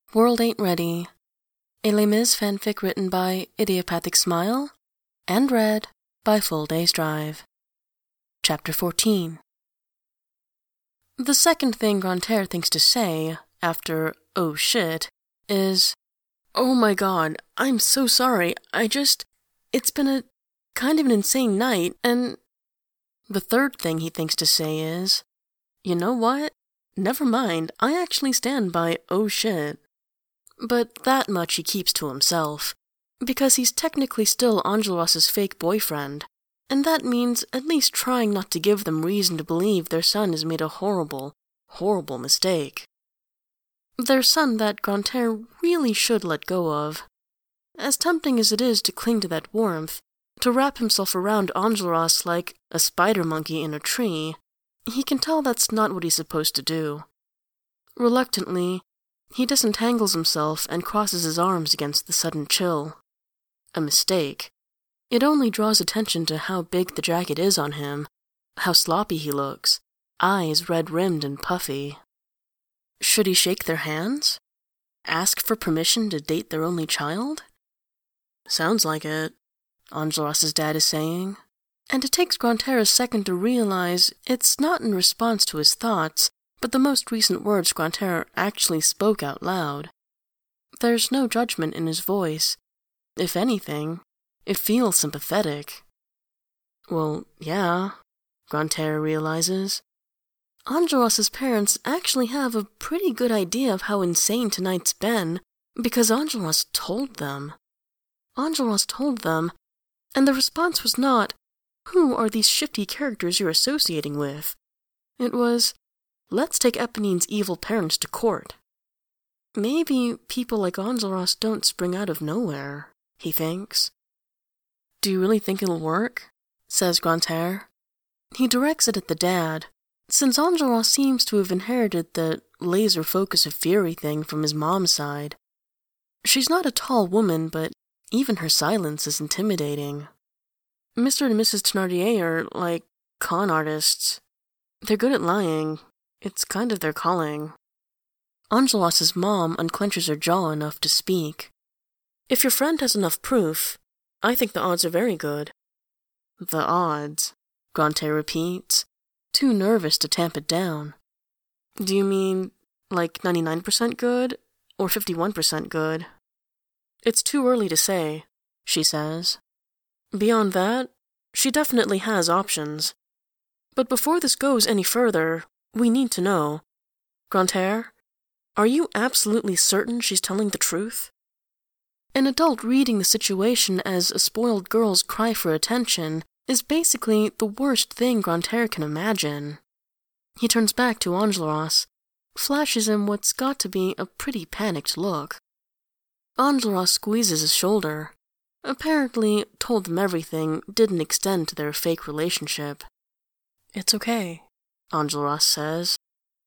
World Ain't Ready, a Les Mis fanfic written by Idiopathic Smile and read by Full Day's Drive. Chapter 14. The second thing Grantaire thinks to say, after "oh shit," is, "Oh my god, I'm so sorry, it's been a kind of an insane night, and..." The third thing he thinks to say is, "You know what? Never mind, I actually stand by oh shit." But that much he keeps to himself, because he's technically still Enjolras' fake boyfriend, and that means at least trying not to give them reason to believe their son has made a horrible, horrible mistake. Their son that Grantaire really should let go of. As tempting as it is to cling to that warmth, to wrap himself around Enjolras like a spider monkey in a tree, he can tell that's not what he's supposed to do. Reluctantly, he disentangles himself and crosses his arms against the sudden chill. A mistake. It only draws attention to how big the jacket is on him, how sloppy he looks, eyes red-rimmed and puffy. Should he shake their hands? Ask for permission to date their only child? Sounds like it, Enjolras' dad is saying, and it takes Grantaire a second to realize it's not in response to his thoughts, but the most recent words Grantaire actually spoke out loud. There's no judgment in his voice. If anything, it feels sympathetic. Well, yeah, Grantaire realizes. Enjolras' parents actually have a pretty good idea of how insane tonight's been, because Enjolras told them. Enjolras told them, and the response was not, "Who are these shifty characters you're associating with?" It was, "Let's take Éponine's evil parents to court." Maybe people like Enjolras don't spring out of nowhere, he thinks. "Do you really think it'll work?" says Grantaire. He directs it at the dad, since Enjolras seems to have inherited the laser focus of fury thing from his mom's side. She's not a tall woman, but even her silence is intimidating. Mr. and Mrs. Thénardier are like con artists. They're good at lying. It's kind of their calling. Enjolras' mom unclenches her jaw enough to speak. "If your friend has enough proof, I think the odds are very good." "The odds," Grantaire repeats, too nervous to tamp it down. "Do you mean like 99% good, or 51% good?" "It's too early to say," she says. "Beyond that, she definitely has options. But before this goes any further, we need to know. Grantaire, are you absolutely certain she's telling the truth?" An adult reading the situation as a spoiled girl's cry for attention is basically the worst thing Grantaire can imagine. He turns back to Enjolras, flashes him what's got to be a pretty panicked look. Enjolras squeezes his shoulder. Apparently, told them everything didn't extend to their fake relationship. "It's okay," Enjolras says.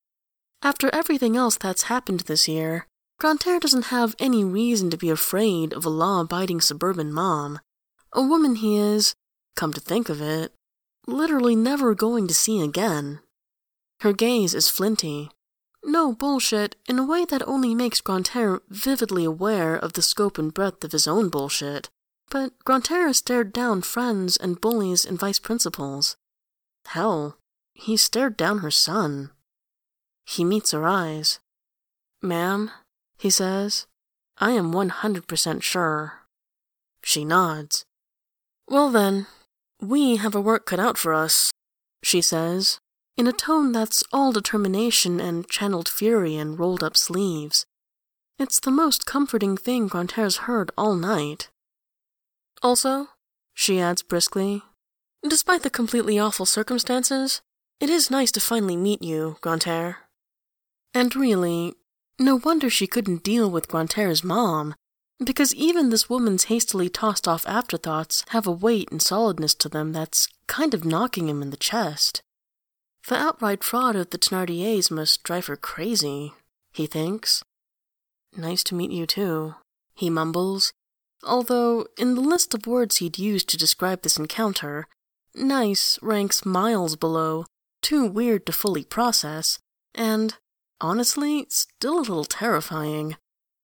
After everything else that's happened this year, Grantaire doesn't have any reason to be afraid of a law-abiding suburban mom, a woman he is, come to think of it, literally never going to see again. Her gaze is flinty. No bullshit in a way that only makes Grantaire vividly aware of the scope and breadth of his own bullshit, but Grantaire has stared down friends and bullies and vice principals. Hell, he stared down her son. He meets her eyes. "Ma'am," he says, "I am 100% sure." She nods. "Well then, we have a work cut out for us," she says, in a tone that's all determination and channeled fury and rolled-up sleeves. It's the most comforting thing Grantaire's heard all night. "Also," she adds briskly, "despite the completely awful circumstances, it is nice to finally meet you, Grantaire." And really, no wonder she couldn't deal with Grantaire's mom, because even this woman's hastily tossed-off afterthoughts have a weight and solidness to them that's kind of knocking him in the chest. The outright fraud of the Thénardiers must drive her crazy, he thinks. "Nice to meet you too," he mumbles, although in the list of words he'd used to describe this encounter, nice ranks miles below, too weird to fully process, and, honestly, still a little terrifying.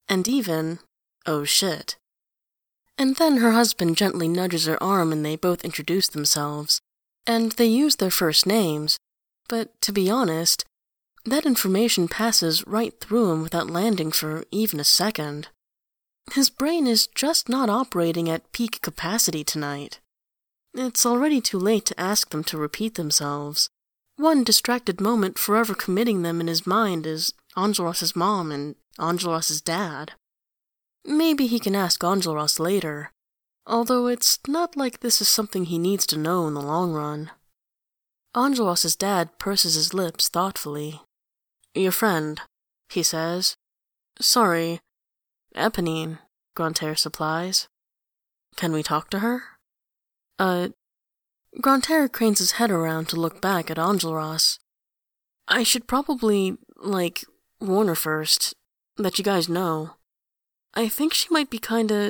and even, oh shit. And then her husband gently nudges her arm and they both introduce themselves, and they use their first names, but to be honest, that information passes right through him without landing for even a second. His brain is just not operating at peak capacity tonight. It's already too late to ask them to repeat themselves. One distracted moment forever committing them in his mind is Angelos's mom and Angelos's dad. Maybe he can ask Angelos later, although it's not like this is something he needs to know in the long run. Angelos's dad purses his lips thoughtfully. "Your friend," he says. "Sorry, Eponine," Grantaire supplies. "Can we talk to her?" Grantaire cranes his head around to look back at Enjolras. "I should probably, warn her first, that you guys know. I think she might be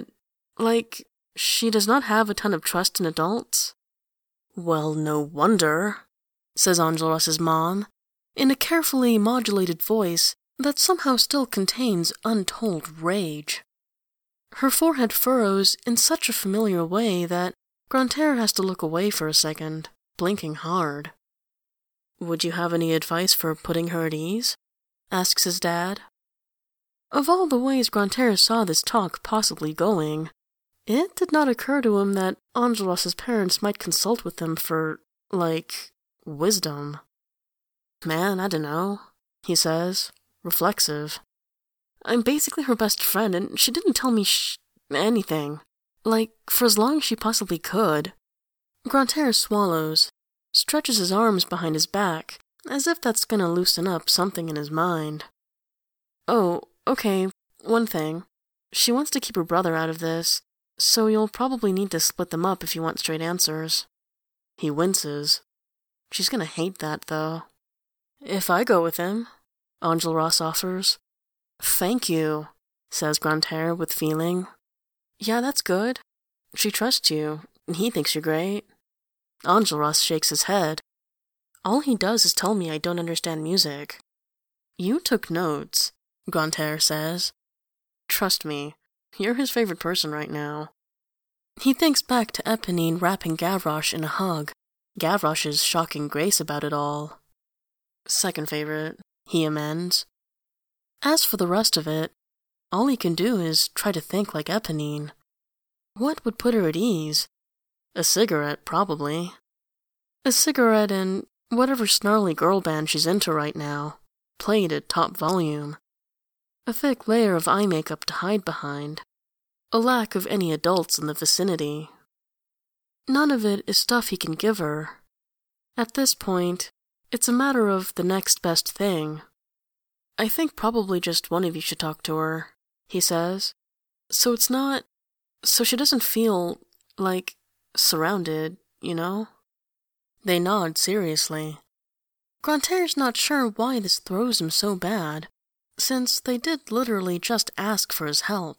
she does not have a ton of trust in adults." "Well, no wonder," says Enjolras' mom, in a carefully modulated voice that somehow still contains untold rage. Her forehead furrows in such a familiar way that Grantaire has to look away for a second, blinking hard. "Would you have any advice for putting her at ease?" asks his dad. Of all the ways Grantaire saw this talk possibly going, it did not occur to him that Enjolras' parents might consult with them for, wisdom. "Man, I dunno," he says, reflexive. "I'm basically her best friend, and she didn't tell me anything. For as long as she possibly could." Grantaire swallows, stretches his arms behind his back, as if that's gonna loosen up something in his mind. "Oh, okay, one thing. She wants to keep her brother out of this, so you'll probably need to split them up if you want straight answers." He winces. She's gonna hate that, though. "If I go with him," Enjolras offers. "Thank you," says Grantaire with feeling. "Yeah, that's good. She trusts you, and he thinks you're great." Enjolras shakes his head. "All he does is tell me I don't understand music." "You took notes," Grantaire says. "Trust me, you're his favorite person right now." He thinks back to Eponine wrapping Gavroche in a hug, Gavroche's shocking grace about it all. "Second favorite," he amends. As for the rest of it, all he can do is try to think like Eponine. What would put her at ease? A cigarette, probably. A cigarette and whatever snarly girl band she's into right now, played at top volume. A thick layer of eye makeup to hide behind. A lack of any adults in the vicinity. None of it is stuff he can give her. At this point, it's a matter of the next best thing. "I think probably just one of you should talk to her," he says. So she doesn't feel, surrounded, you know? They nod seriously. Grantaire's not sure why this throws him so bad, since they did literally just ask for his help.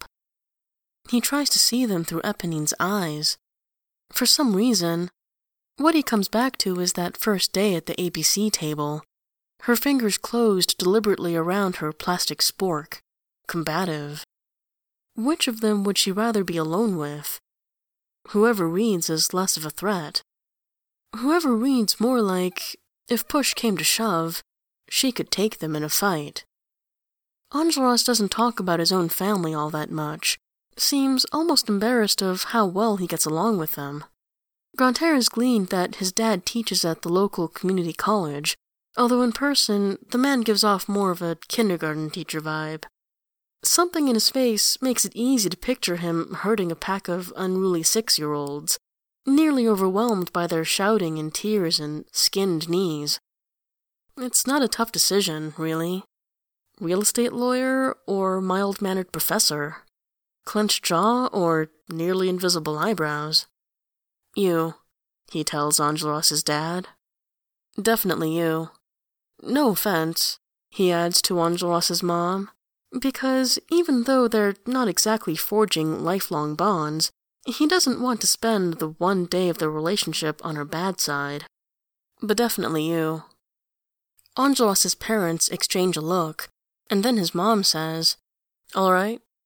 He tries to see them through Eponine's eyes. For some reason, what he comes back to is that first day at the ABC table, her fingers closed deliberately around her plastic spork, combative. Which of them would she rather be alone with? Whoever reads is less of a threat. Whoever reads more like, if push came to shove, she could take them in a fight. Enjolras doesn't talk about his own family all that much, seems almost embarrassed of how well he gets along with them. Grantaire has gleaned that his dad teaches at the local community college, although in person, the man gives off more of a kindergarten teacher vibe. Something in his face makes it easy to picture him herding a pack of unruly 6-year-olds, nearly overwhelmed by their shouting and tears and skinned knees. It's not a tough decision, really. Real estate lawyer or mild-mannered professor? Clenched jaw or nearly invisible eyebrows? "You," he tells Enjolras' dad. "Definitely you. No offense," he adds to Enjolras' mom, because even though they're not exactly forging lifelong bonds, he doesn't want to spend the one day of their relationship on her bad side. But definitely you. Enjolras' parents exchange a look, and then his mom says, "All right,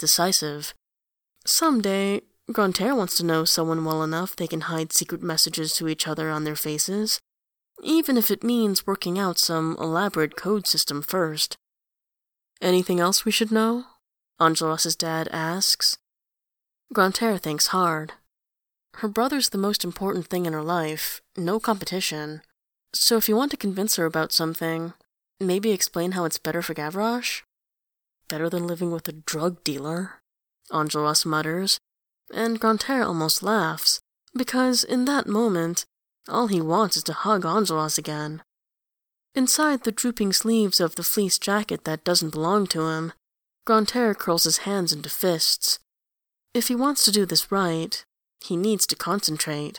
decisive. Someday, Grantaire wants to know someone well enough they can hide secret messages to each other on their faces, even if it means working out some elaborate code system first. Anything else we should know? Enjolras' dad asks. Grantaire thinks hard. Her brother's the most important thing in her life, no competition. So if you want to convince her about something, maybe explain how it's better for Gavroche? Better than living with a drug dealer, Enjolras mutters, and Grantaire almost laughs, because in that moment, all he wants is to hug Enjolras again. Inside the drooping sleeves of the fleece jacket that doesn't belong to him, Grantaire curls his hands into fists. If he wants to do this right, he needs to concentrate.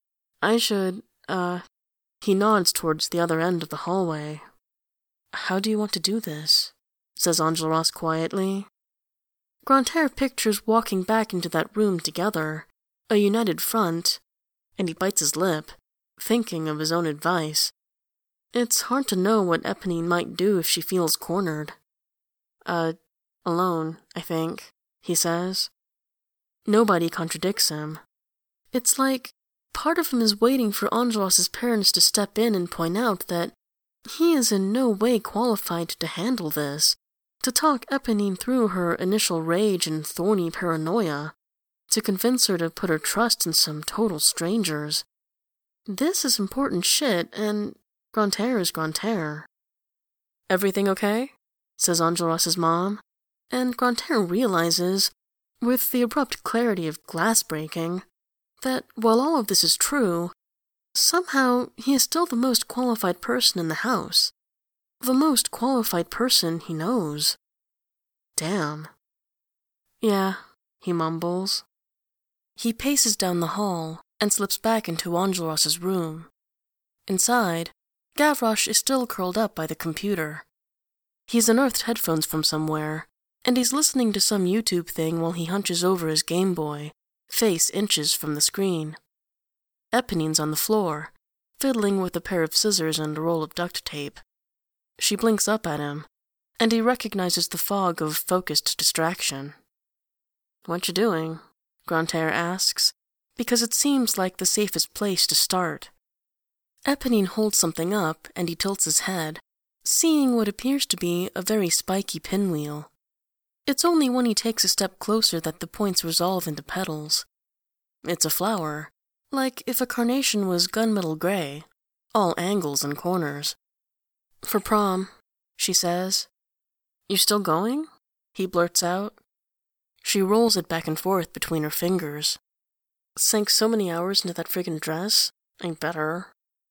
He nods towards the other end of the hallway. How do you want to do this? Says Enjolras quietly. Grantaire pictures walking back into that room together, a united front, and he bites his lip, thinking of his own advice. It's hard to know what Eponine might do if she feels cornered. Alone, I think, he says. Nobody contradicts him. It's like part of him is waiting for Enjolras' parents to step in and point out that he is in no way qualified to handle this, to talk Eponine through her initial rage and thorny paranoia, to convince her to put her trust in some total strangers. This is important shit, and Grantaire is Grantaire. Everything okay? Says Enjolras' mom, and Grantaire realizes, with the abrupt clarity of glass breaking, that while all of this is true, somehow he is still the most qualified person in the house. The most qualified person he knows. Damn. Yeah, he mumbles. He paces down the hall and slips back into Enjolras' room. Inside, Gavroche is still curled up by the computer. He's unearthed headphones from somewhere, and he's listening to some YouTube thing while he hunches over his Game Boy, face inches from the screen. Eponine's on the floor, fiddling with a pair of scissors and a roll of duct tape. She blinks up at him, and he recognizes the fog of focused distraction. What you doing? Grantaire asks, because it seems like the safest place to start. Eponine holds something up, and he tilts his head, seeing what appears to be a very spiky pinwheel. It's only when he takes a step closer that the points resolve into petals. It's a flower, like if a carnation was gunmetal gray, all angles and corners. For prom, she says. You still going? He blurts out. She rolls it back and forth between her fingers. Sank so many hours into that friggin' dress, I'd better.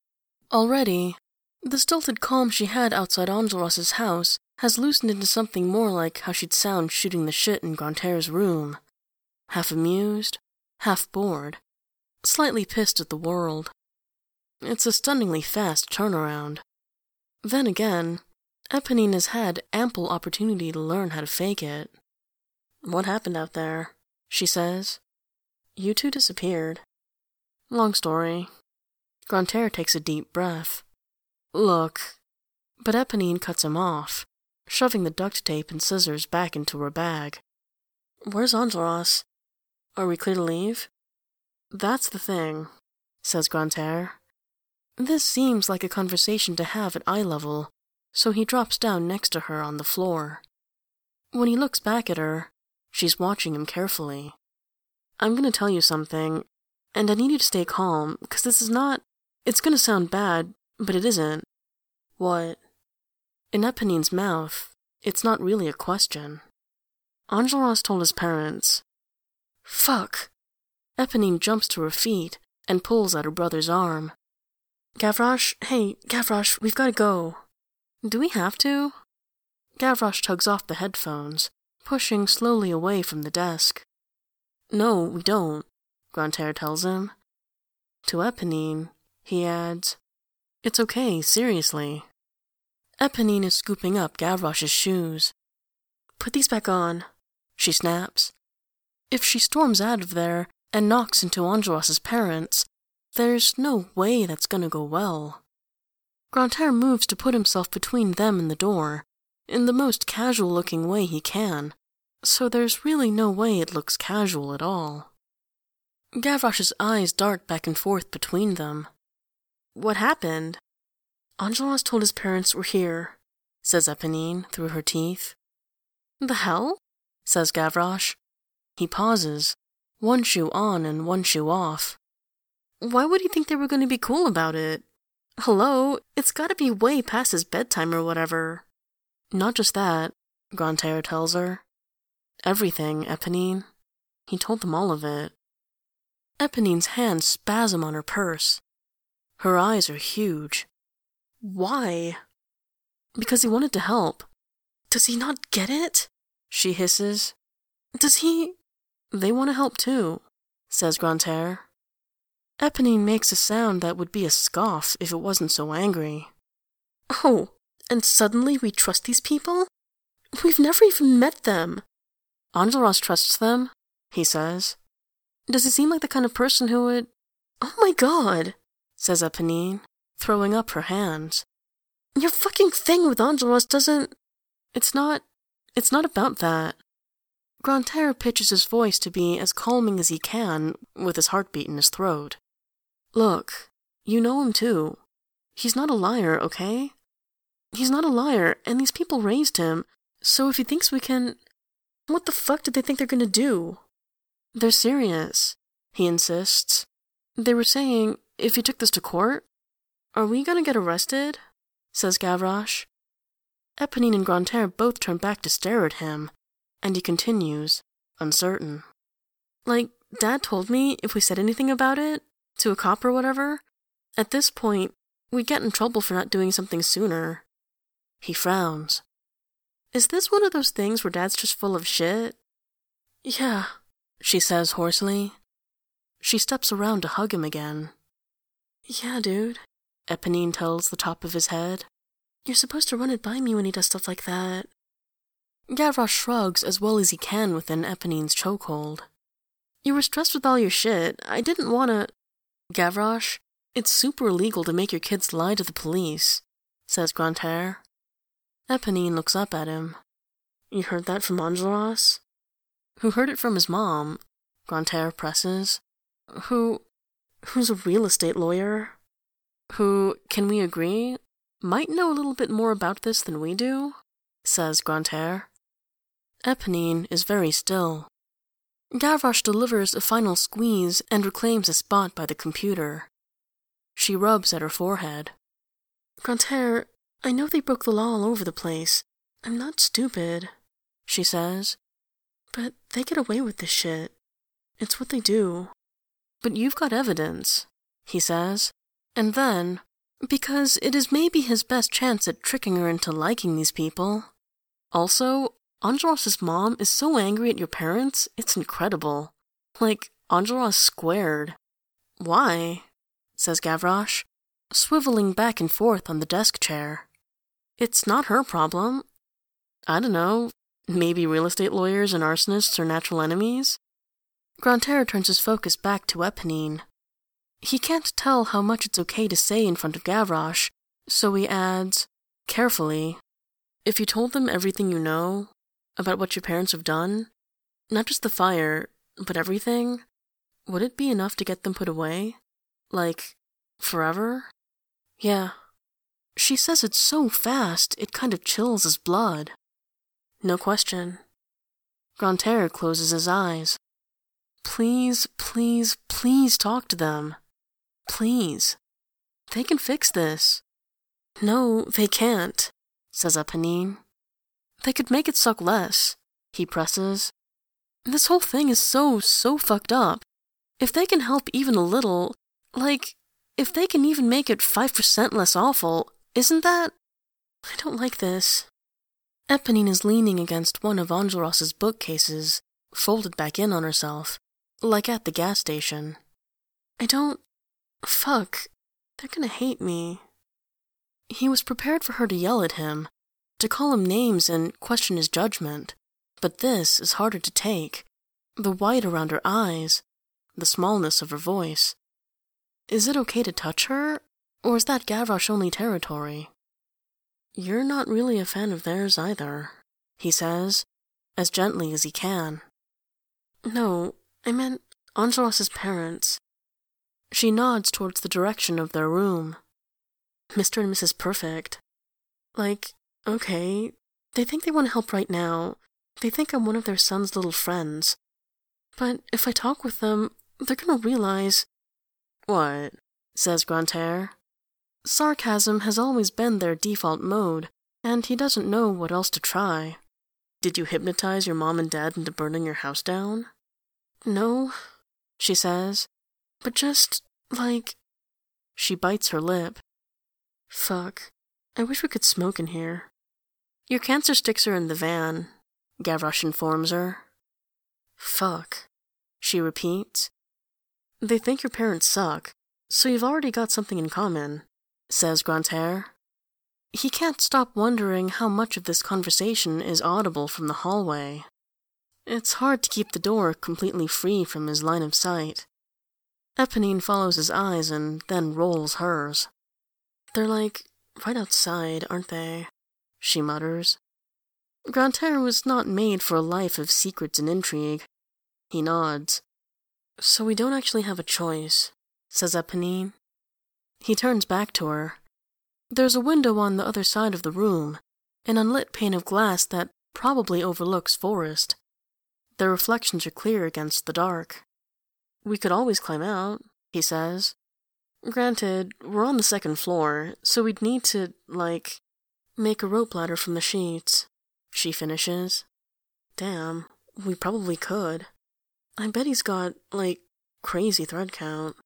Already, the stilted calm she had outside Enjolras' house has loosened into something more like how she'd sound shooting the shit in Grantaire's room. Half amused, half bored, slightly pissed at the world. It's a stunningly fast turnaround. Then again, Eponine has had ample opportunity to learn how to fake it. What happened out there? She says. You two disappeared. Long story. Grantaire takes a deep breath. Look. But Eponine cuts him off, shoving the duct tape and scissors back into her bag. Where's Enjolras? Are we clear to leave? That's the thing, says Grantaire. This seems like a conversation to have at eye level, so he drops down next to her on the floor. When he looks back at her, she's watching him carefully. I'm going to tell you something, and I need you to stay calm, because this is not... It's going to sound bad, but it isn't. What? In Eponine's mouth, it's not really a question. Enjolras told his parents. Fuck! Eponine jumps to her feet and pulls at her brother's arm. Gavroche, hey, Gavroche, we've got to go. Do we have to? Gavroche tugs off the headphones, pushing slowly away from the desk. No, we don't, Grantaire tells him. To Eponine, he adds, It's okay, seriously. Eponine is scooping up Gavroche's shoes. Put these back on, she snaps. If she storms out of there and knocks into Enjolras' parents, there's no way that's gonna go well. Grantaire moves to put himself between them and the door, in the most casual-looking way he can, so there's really no way it looks casual at all. Gavroche's eyes dart back and forth between them. What happened? Enjolras told his parents we're here, says Eponine through her teeth. The hell? Says Gavroche. He pauses, one shoe on and one shoe off. Why would he think they were going to be cool about it? Hello, it's gotta be way past his bedtime or whatever. Not just that, Grantaire tells her. Everything, Eponine. He told them all of it. Eponine's hands spasm on her purse. Her eyes are huge. Why? Because he wanted to help. Does he not get it? She hisses. Does he? They want to help too, says Grantaire. Eponine makes a sound that would be a scoff if it wasn't so angry. Oh, and suddenly we trust these people? We've never even met them. Enjolras trusts them, he says. Does he seem like the kind of person who would... Oh my god, says Eponine, throwing up her hands. Your fucking thing with Enjolras doesn't... It's not about that. Grantaire pitches his voice to be as calming as he can with his heartbeat in his throat. Look, you know him too. He's not a liar, okay? He's not a liar, and these people raised him, so if he thinks we can... What the fuck did they think they're gonna do? They're serious, he insists. They were saying, if you took this to court, are we gonna get arrested? Says Gavroche. Eponine and Grantaire both turn back to stare at him, and he continues, uncertain. Like, Dad told me if we said anything about it, to a cop or whatever, at this point, we'd get in trouble for not doing something sooner. He frowns. Is this one of those things where Dad's just full of shit? Yeah, she says hoarsely. She steps around to hug him again. Yeah, dude, Eponine tells the top of his head. You're supposed to run it by me when he does stuff like that. Gavroche shrugs as well as he can within Eponine's chokehold. You were stressed with all your shit. I didn't want to... Gavroche, it's super illegal to make your kids lie to the police, says Grantaire. Eponine looks up at him. You heard that from Enjolras? Who heard it from his mom, Grantaire presses. Who's a real estate lawyer? Who, can we agree, might know a little bit more about this than we do, says Grantaire. Eponine is very still. Gavroche delivers a final squeeze and reclaims a spot by the computer. She rubs at her forehead. Grantaire, I know they broke the law all over the place. I'm not stupid, she says. But they get away with this shit. It's what they do. But you've got evidence, he says. And then, because it is maybe his best chance at tricking her into liking these people. Also, Enjolras' mom is so angry at your parents, it's incredible. Like, Enjolras squared. Why? Says Gavroche, swiveling back and forth on the desk chair. It's not her problem. I don't know, maybe real estate lawyers and arsonists are natural enemies? Grantaire turns his focus back to Eponine. He can't tell how much it's okay to say in front of Gavroche, so he adds, carefully, if you told them everything you know, about what your parents have done, not just the fire, but everything, would it be enough to get them put away? Like, forever? Yeah. She says it so fast, it kind of chills his blood. No question. Grantaire closes his eyes. Please, please, please talk to them. Please. They can fix this. No, they can't, says Eponine. They could make it suck less, he presses. This whole thing is so fucked up. If they can help even a little, like, if they can even make it 5% less awful, isn't that... I don't like this. Eponine is leaning against one of Enjolras' bookcases, folded back in on herself, like at the gas station. I don't... Fuck. They're gonna hate me. He was prepared for her to yell at him, to call him names and question his judgment, but this is harder to take. The white around her eyes, the smallness of her voice. Is it okay to touch her, or is that Gavroche-only territory? You're not really a fan of theirs either, he says, as gently as he can. No, I meant Angelos' parents. She nods towards the direction of their room. Mr. and Mrs. Perfect. Like, okay, they think they want to help right now. They think I'm one of their son's little friends. But if I talk with them, they're gonna realize... What? Says Grantaire. Sarcasm has always been their default mode, and he doesn't know what else to try. Did you hypnotize your mom and dad into burning your house down? No, she says, but just, like... She bites her lip. Fuck, I wish we could smoke in here. Your cancer sticks are in the van, Gavroche informs her. Fuck, she repeats. They think your parents suck, so you've already got something in common, says Grantaire. He can't stop wondering how much of this conversation is audible from the hallway. It's hard to keep the door completely free from his line of sight. Eponine follows his eyes and then rolls hers. They're like, right outside, aren't they? She mutters. Grantaire was not made for a life of secrets and intrigue. He nods. So we don't actually have a choice, says Eponine. He turns back to her. There's a window on the other side of the room, an unlit pane of glass that probably overlooks forest. Their reflections are clear against the dark. We could always climb out, he says. Granted, we're on the second floor, so we'd need to, make a rope ladder from the sheets, she finishes. Damn, we probably could. I bet he's got, crazy thread count.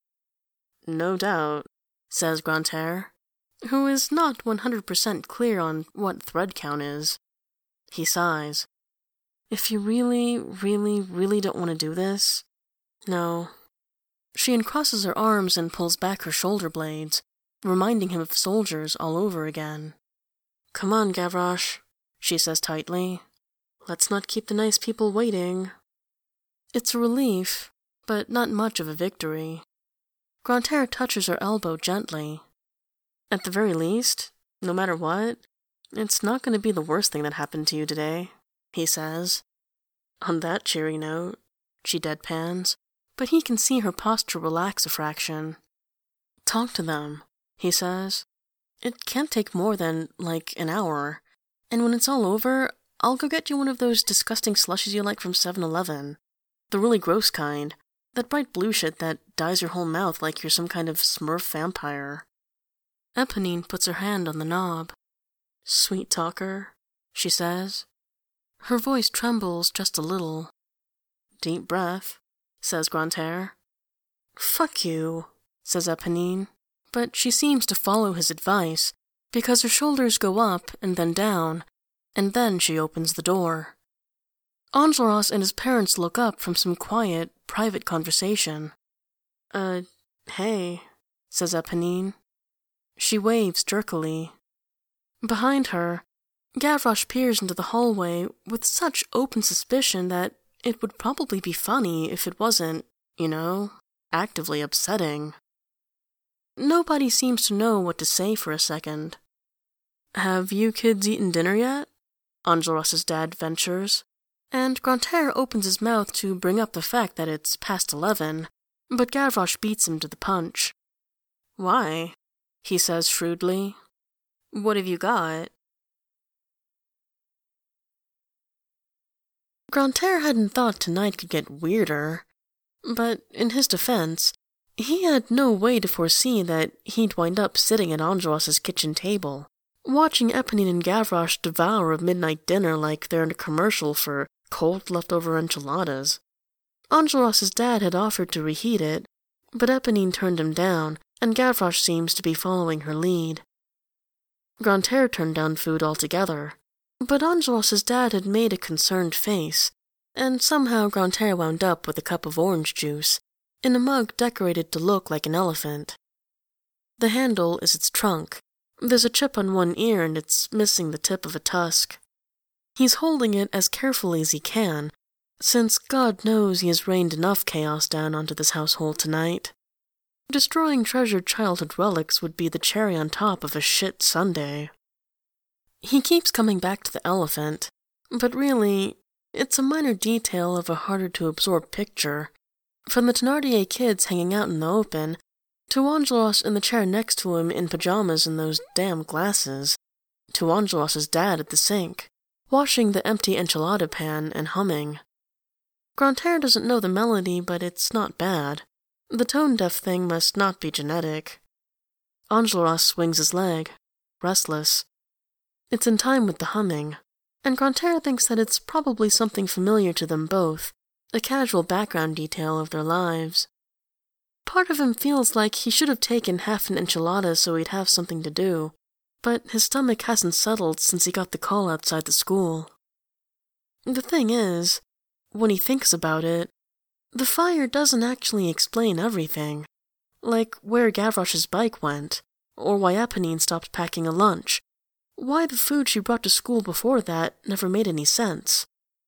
No doubt, says Grantaire, who is not 100% clear on what thread count is. He sighs. If you really, really, really don't want to do this, no. She uncrosses her arms and pulls back her shoulder blades, reminding him of soldiers all over again. Come on, Gavroche, she says tightly. Let's not keep the nice people waiting. It's a relief, but not much of a victory. Grantaire touches her elbow gently. At the very least, no matter what, it's not going to be the worst thing that happened to you today, he says. On that cheery note, she deadpans, but he can see her posture relax a fraction. Talk to them, he says. It can't take more than, an hour, and when it's all over, I'll go get you one of those disgusting slushies you like from 7-Eleven. The really gross kind, that bright blue shit that dyes your whole mouth like you're some kind of Smurf vampire. Eponine puts her hand on the knob. Sweet talker, she says. Her voice trembles just a little. Deep breath, says Grantaire. Fuck you, says Eponine, but she seems to follow his advice, because her shoulders go up and then down, and then she opens the door. Enjolras and his parents look up from some quiet, private conversation. Hey, says Eponine. She waves jerkily. Behind her, Gavroche peers into the hallway with such open suspicion that it would probably be funny if it wasn't, actively upsetting. Nobody seems to know what to say for a second. Have you kids eaten dinner yet? Enjolras' dad ventures, and Grantaire opens his mouth to bring up the fact that it's past 11, but Gavroche beats him to the punch. Why? He says shrewdly. What have you got? Grantaire hadn't thought tonight could get weirder, but in his defense, he had no way to foresee that he'd wind up sitting at Enjolras' kitchen table, watching Eponine and Gavroche devour a midnight dinner like they're in a commercial for cold leftover enchiladas. Enjolras' dad had offered to reheat it, but Eponine turned him down, and Gavroche seems to be following her lead. Grantaire turned down food altogether, but Enjolras' dad had made a concerned face, and somehow Grantaire wound up with a cup of orange juice, in a mug decorated to look like an elephant. The handle is its trunk. There's a chip on one ear and it's missing the tip of a tusk. He's holding it as carefully as he can, since God knows he has rained enough chaos down onto this household tonight. Destroying treasured childhood relics would be the cherry on top of a shit Sunday. He keeps coming back to the elephant, but really, It's a minor detail of a harder-to-absorb picture. From the Thénardier kids hanging out in the open, to Enjolras in the chair next to him in pajamas and those damn glasses, to Enjolras' dad at the sink, washing the empty enchilada pan and humming. Grantaire doesn't know the melody, but it's not bad. The tone-deaf thing must not be genetic. Enjolras swings his leg, restless. It's in time with the humming, and Grantaire thinks that it's probably something familiar to them both, a casual background detail of their lives. Part of him feels like he should have taken half an enchilada so he'd have something to do, but his stomach hasn't settled since he got the call outside the school. The thing is, when he thinks about it, the fire doesn't actually explain everything, like where Gavroche's bike went, or why Éponine stopped packing a lunch, why the food she brought to school before that never made any sense.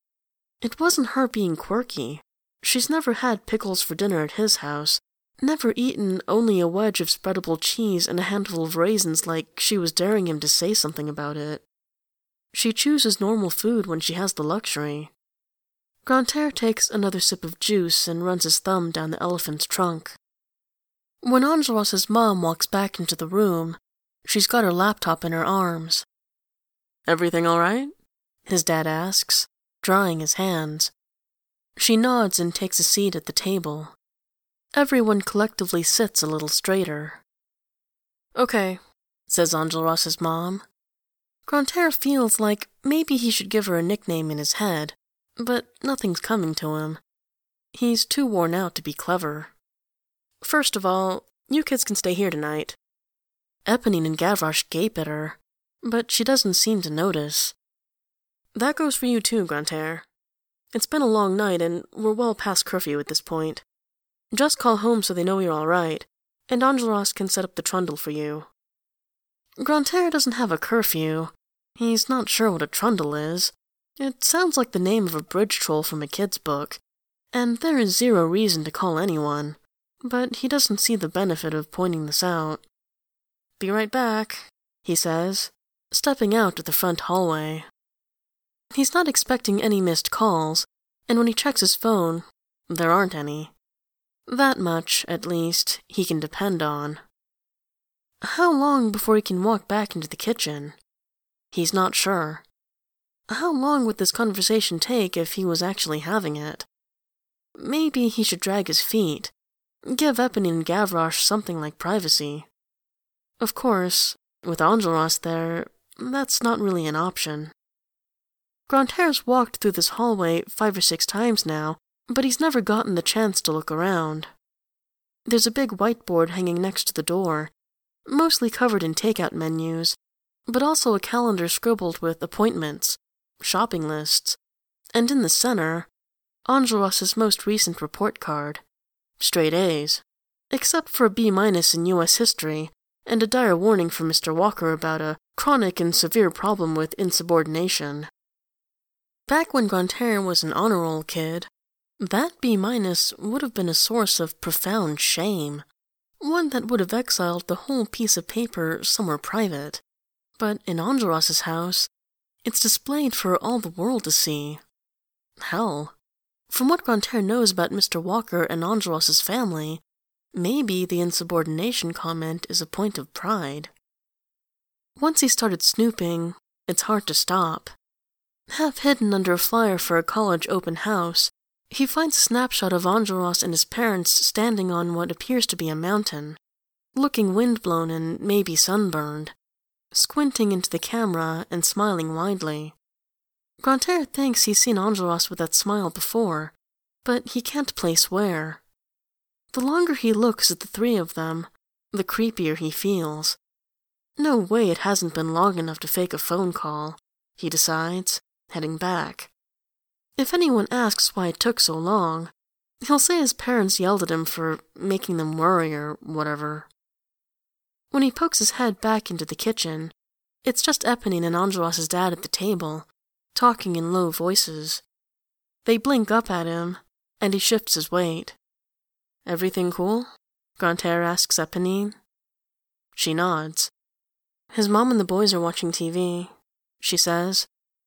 It wasn't her being quirky. She's never had pickles for dinner at his house, never eaten only a wedge of spreadable cheese and a handful of raisins like she was daring him to say something about it. She chooses normal food when she has the luxury. Grantaire takes another sip of juice and runs his thumb down the elephant's trunk. When Enjolras' mom walks back into the room, she's got her laptop in her arms. "Everything all right?" his dad asks, drying his hands. She nods and takes a seat at the table. Everyone collectively sits a little straighter. "Okay," says Enjolras' mom. Grantaire feels like maybe he should give her a nickname in his head, but nothing's coming to him. He's too worn out to be clever. "First of all, you kids can stay here tonight." Éponine and Gavroche gape at her, but she doesn't seem to notice. "That goes for you too, Grantaire. It's been a long night, and we're well past curfew at this point. Just call home so they know you're all right, and Enjolras can set up the trundle for you." Grantaire doesn't have a curfew. He's not sure what a trundle is. It sounds like the name of a bridge troll from a kid's book, and there is zero reason to call anyone, but he doesn't see the benefit of pointing this out. "Be right back," he says, stepping out to the front hallway. He's not expecting any missed calls, and when he checks his phone, there aren't any. That much, at least, he can depend on. How long before he can walk back into the kitchen? He's not sure. How long would this conversation take if he was actually having it? Maybe he should drag his feet, give Éponine and Gavroche something like privacy. Of course, with Enjolras there, that's not really an option. Grantaire's walked through this hallway 5 or 6 times now, but he's never gotten the chance to look around. There's a big whiteboard hanging next to the door, mostly covered in takeout menus, but also a calendar scribbled with appointments, shopping lists, and in the center, Enjolras' most recent report card. Straight A's, except for a B- in U.S. history and a dire warning from Mr. Walker about a chronic and severe problem with insubordination. Back when Grantaire was an honor roll kid, that B- would have been a source of profound shame, one that would have exiled the whole piece of paper somewhere private. But in Enjolras' house, it's displayed for all the world to see. Hell, from what Grantaire knows about Mr. Walker and Enjolras' family, maybe the insubordination comment is a point of pride. Once he started snooping, it's hard to stop. Half hidden under a flyer for a college open house, he finds a snapshot of Enjolras and his parents standing on what appears to be a mountain, looking windblown and maybe sunburned, squinting into the camera and smiling widely. Grantaire thinks he's seen Enjolras with that smile before, but he can't place where. The longer he looks at the three of them, the creepier he feels. No way it hasn't been long enough to fake a phone call, he decides, heading back. If anyone asks why it took so long, he'll say his parents yelled at him for making them worry or whatever. When he pokes his head back into the kitchen, it's just Éponine and Enjolras' dad at the table, talking in low voices. They blink up at him, and he shifts his weight. "Everything cool?" Grantaire asks Éponine. She nods. "His mom and the boys are watching TV," she says,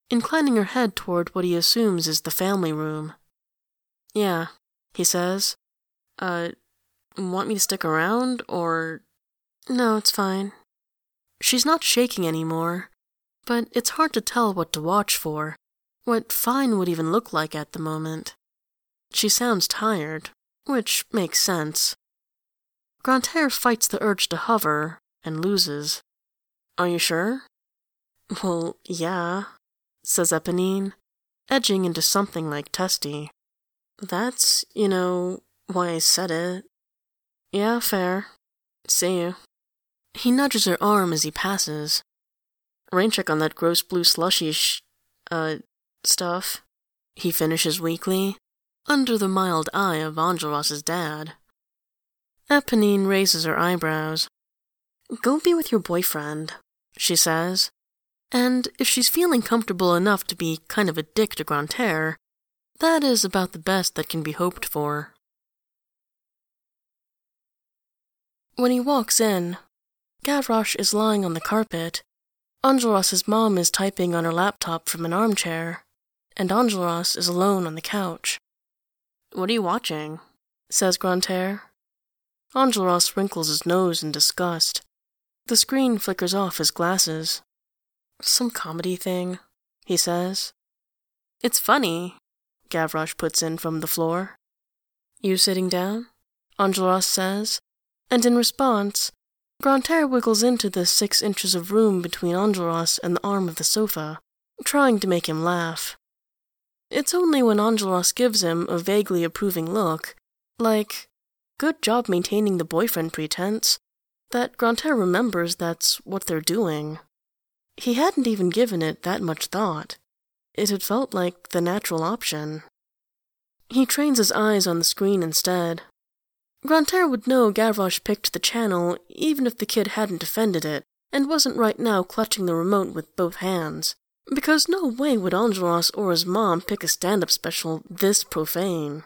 inclining her head toward what he assumes is the family room. "Yeah," he says. Want me to stick around, or—" "No, it's fine." She's not shaking anymore, but it's hard to tell what to watch for, what fine would even look like at the moment. She sounds tired, which makes sense. Grantaire fights the urge to hover, and loses. "Are you sure?" "Well, yeah," says Eponine, edging into something like testy. "That's, why I said it." "Yeah, fair. See you." He nudges her arm as he passes. "Rain check on that gross blue slushy stuff," he finishes weakly, under the mild eye of Enjolras' dad. Eponine raises her eyebrows. "Go be with your boyfriend," she says, and if she's feeling comfortable enough to be kind of a dick to Grantaire, that is about the best that can be hoped for. When he walks in, Gavroche is lying on the carpet, Enjolras' mom is typing on her laptop from an armchair, and Enjolras is alone on the couch. "What are you watching?" says Grantaire. Enjolras wrinkles his nose in disgust. The screen flickers off his glasses. "Some comedy thing," he says. "It's funny," Gavroche puts in from the floor. "You sitting down?" Enjolras says, and in response, Grantaire wiggles into the 6 inches of room between Enjolras and the arm of the sofa, trying to make him laugh. It's only when Enjolras gives him a vaguely approving look, like, "Good job maintaining the boyfriend pretense," that Grantaire remembers that's what they're doing. He hadn't even given it that much thought. It had felt like the natural option. He trains his eyes on the screen instead. Grantaire would know Gavroche picked the channel even if the kid hadn't defended it and wasn't right now clutching the remote with both hands, because no way would Enjolras or his mom pick a stand-up special this profane.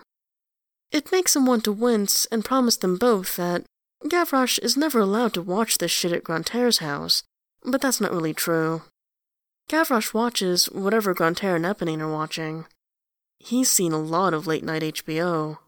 It makes him want to wince and promise them both that Gavroche is never allowed to watch this shit at Grantaire's house, but that's not really true. Gavroche watches whatever Grantaire and Eponine are watching. He's seen a lot of late-night HBO.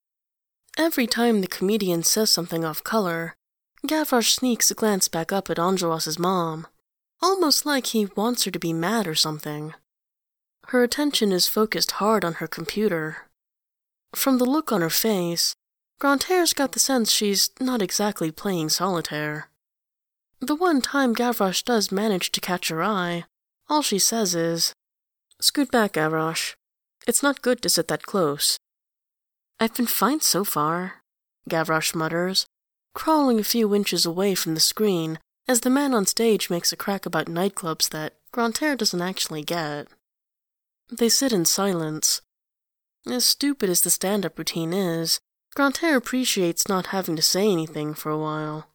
Every time the comedian says something off-color, Gavroche sneaks a glance back up at Enjolras' mom, almost like he wants her to be mad or something. Her attention is focused hard on her computer. From the look on her face, Grantaire's got the sense she's not exactly playing solitaire. The one time Gavroche does manage to catch her eye, all she says is, "Scoot back, Gavroche. It's not good to sit that close." "I've been fine so far," Gavroche mutters, crawling a few inches away from the screen as the man on stage makes a crack about nightclubs that Grantaire doesn't actually get. They sit in silence. As stupid as the stand-up routine is, Grantaire appreciates not having to say anything for a while.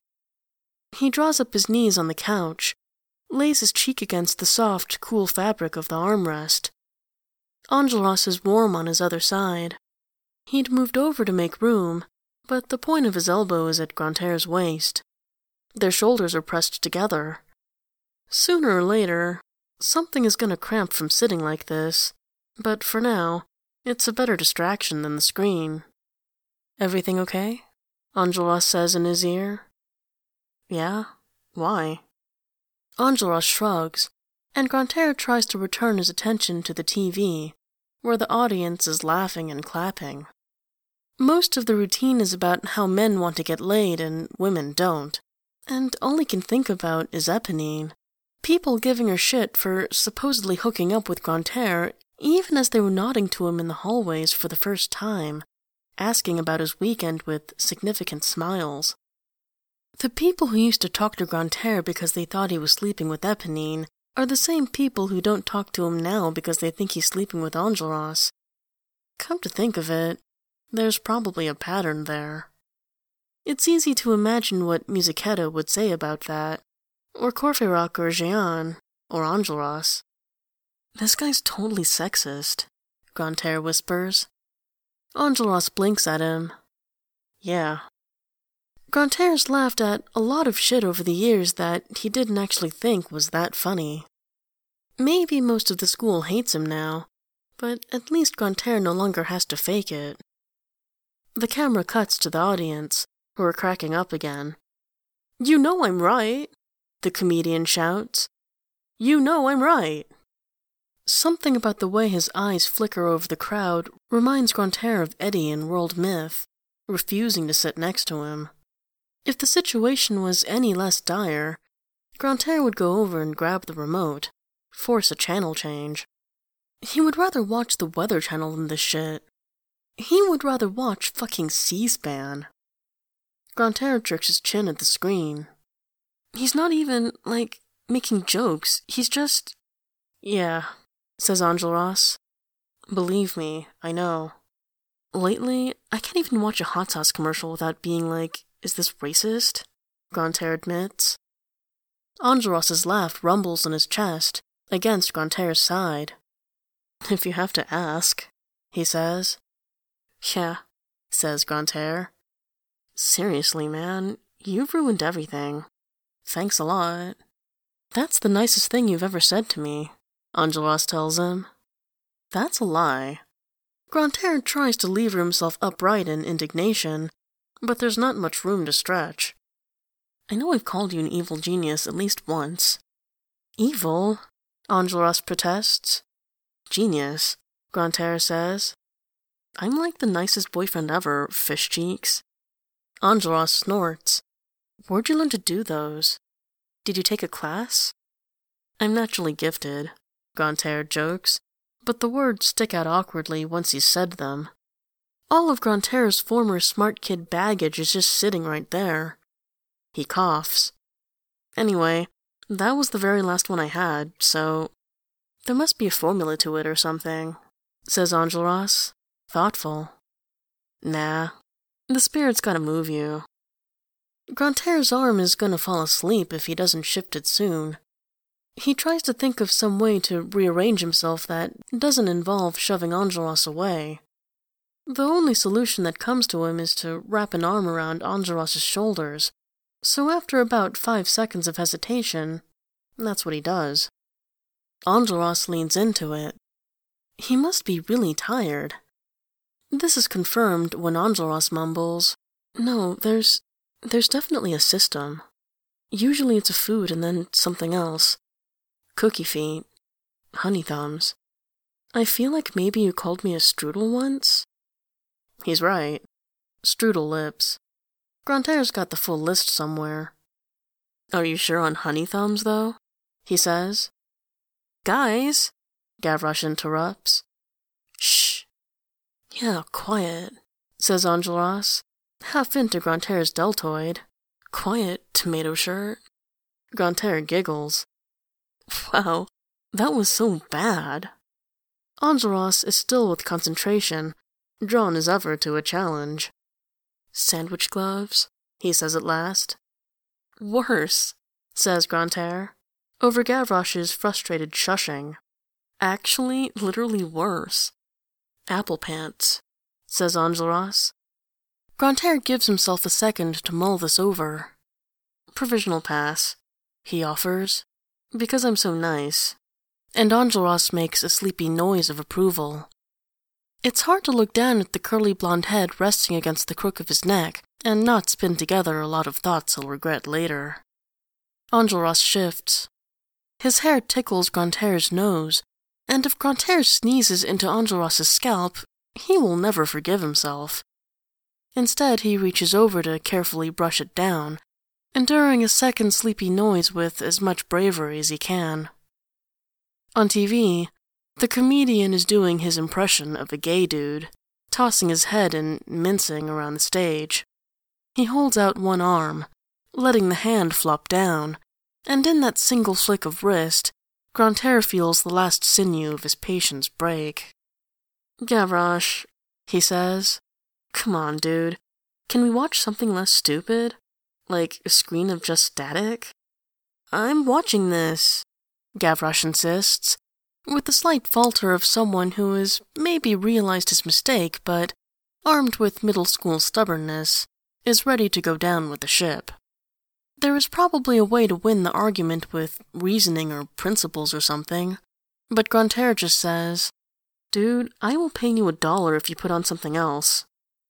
He draws up his knees on the couch, lays his cheek against the soft, cool fabric of the armrest. Enjolras is warm on his other side. He'd moved over to make room, but the point of his elbow is at Grantaire's waist. Their shoulders are pressed together. Sooner or later, something is going to cramp from sitting like this, but for now, it's a better distraction than the screen. "Everything okay?" Enjolras says in his ear. "Yeah? Why?" Enjolras shrugs, and Grantaire tries to return his attention to the TV, where the audience is laughing and clapping. Most of the routine is about how men want to get laid and women don't, and all he can think about is Eponine. People giving her shit for supposedly hooking up with Grantaire even as they were nodding to him in the hallways for the first time, asking about his weekend with significant smiles. The people who used to talk to Grantaire because they thought he was sleeping with Eponine are the same people who don't talk to him now because they think he's sleeping with Enjolras. Come to think of it, there's probably a pattern there. It's easy to imagine what Musichetta would say about that, or Courfeyrac or Jeanne, or Enjolras. "This guy's totally sexist," Grantaire whispers. Enjolras blinks at him. "Yeah." Grantaire's laughed at a lot of shit over the years that he didn't actually think was that funny. Maybe most of the school hates him now, but at least Grantaire no longer has to fake it. The camera cuts to the audience, who are cracking up again. "You know I'm right," the comedian shouts. "You know I'm right." Something about the way his eyes flicker over the crowd reminds Grantaire of Eddie in World Myth, refusing to sit next to him. If the situation was any less dire, Grantaire would go over and grab the remote, force a channel change. He would rather watch the Weather Channel than this shit. He would rather watch fucking C-SPAN. Grantaire jerks his chin at the screen. He's not even, making jokes. He's just... "Yeah," says Enjolras. "Believe me, I know. Lately, I can't even watch a hot sauce commercial without being like, is this racist?" Grantaire admits. Enjolras' laugh rumbles in his chest, against Grantaire's side. "If you have to ask," he says. "Yeah," says Grantaire. "Seriously, man, you've ruined everything. Thanks a lot." "That's the nicest thing you've ever said to me," Enjolras tells him. That's a lie. Grantaire tries to lever himself upright in indignation, but there's not much room to stretch. "I know I've called you an evil genius at least once." "Evil?" Enjolras protests. "Genius," Grantaire says. "I'm like the nicest boyfriend ever, fish cheeks." Enjolras snorts. "Where'd you learn to do those? Did you take a class?" "I'm naturally gifted," Grantaire jokes, but the words stick out awkwardly once he's said them. All of Grantaire's former smart kid baggage is just sitting right there. He coughs. "Anyway, that was the very last one I had, so... there must be a formula to it or something," says Enjolras, thoughtful. "Nah, the spirit's gotta move you." Grantaire's arm is gonna fall asleep if he doesn't shift it soon. He tries to think of some way to rearrange himself that doesn't involve shoving Enjolras away. The only solution that comes to him is to wrap an arm around Enjolras' shoulders, so after about 5 seconds of hesitation, that's what he does. Enjolras leans into it. He must be really tired. This is confirmed when Enjolras mumbles, "No, there's definitely a system. Usually it's a food and then something else. Cookie feet. Honey thumbs. I feel like maybe you called me a strudel once?" He's right. Strudel lips. Grantaire's got the full list somewhere. "Are you sure on honey thumbs, though?" he says. "Guys!" Gavroche interrupts. "Shh." "Yeah, quiet," says Enjolras, half into Grantaire's deltoid. "Quiet, tomato shirt." Grantaire giggles. Wow, that was so bad. Enjolras is still with concentration, drawn as ever to a challenge. "Sandwich gloves," he says at last. "Worse," says Grantaire, over Gavroche's frustrated shushing. "Actually, literally worse." "Apple pants," says Enjolras. Grantaire gives himself a second to mull this over. "Provisional pass," he offers, "because I'm so nice." And Enjolras makes a sleepy noise of approval. It's hard to look down at the curly blonde head resting against the crook of his neck and not spin together a lot of thoughts he'll regret later. Enjolras shifts. His hair tickles Grantaire's nose, and if Grantaire sneezes into Enjolras' scalp, he will never forgive himself. Instead, he reaches over to carefully brush it down, enduring a second sleepy noise with as much bravery as he can. On TV, the comedian is doing his impression of a gay dude, tossing his head and mincing around the stage. He holds out one arm, letting the hand flop down, and in that single flick of wrist, Grantaire feels the last sinew of his patience break. "Gavroche," he says, "come on, dude. Can we watch something less stupid? Like a screen of just static?" "I'm watching this," Gavroche insists, with the slight falter of someone who has maybe realized his mistake, but, armed with middle school stubbornness, is ready to go down with the ship. There is probably a way to win the argument with reasoning or principles or something, But Grantaire just says, "Dude, I will pay you $1 if you put on something else."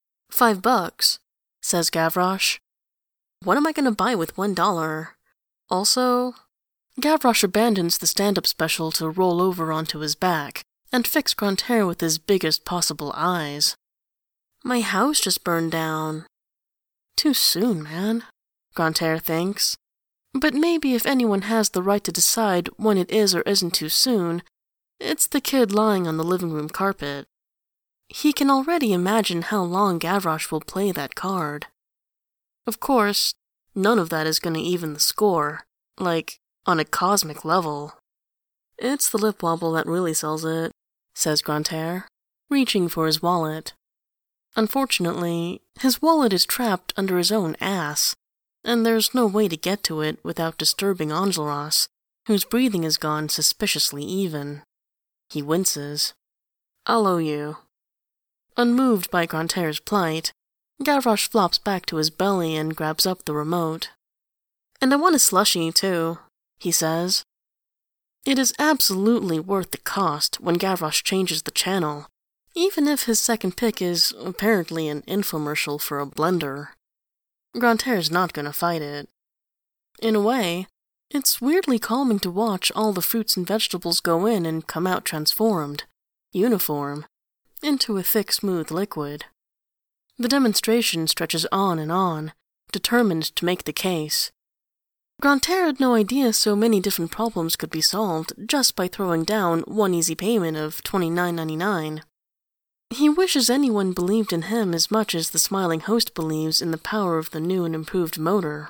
$5, says Gavroche. What am I going to buy with $1? Also, Gavroche abandons the stand-up special to roll over onto his back and fix Grantaire with his biggest possible eyes. My house just burned down. Too soon, man, Grantaire thinks. But maybe if anyone has the right to decide when it is or isn't too soon, it's the kid lying on the living room carpet. He can already imagine how long Gavroche will play that card. Of course, none of that is going to even the score, like, on a cosmic level. It's the lip wobble that really sells it, says Grantaire, reaching for his wallet. Unfortunately, his wallet is trapped under his own ass, and there's no way to get to it without disturbing Enjolras, whose breathing has gone suspiciously even. He winces. I'll owe you. Unmoved by Grantaire's plight, Gavroche flops back to his belly and grabs up the remote. And I want a slushie, too, he says. It is absolutely worth the cost when Gavroche changes the channel, even if his second pick is apparently an infomercial for a blender. Grantaire's not going to fight it. In a way, it's weirdly calming to watch all the fruits and vegetables go in and come out transformed, uniform, into a thick, smooth liquid. The demonstration stretches on and on, determined to make the case. Grantaire had no idea so many different problems could be solved just by throwing down one easy payment of $29.99. He wishes anyone believed in him as much as the smiling host believes in the power of the new and improved motor.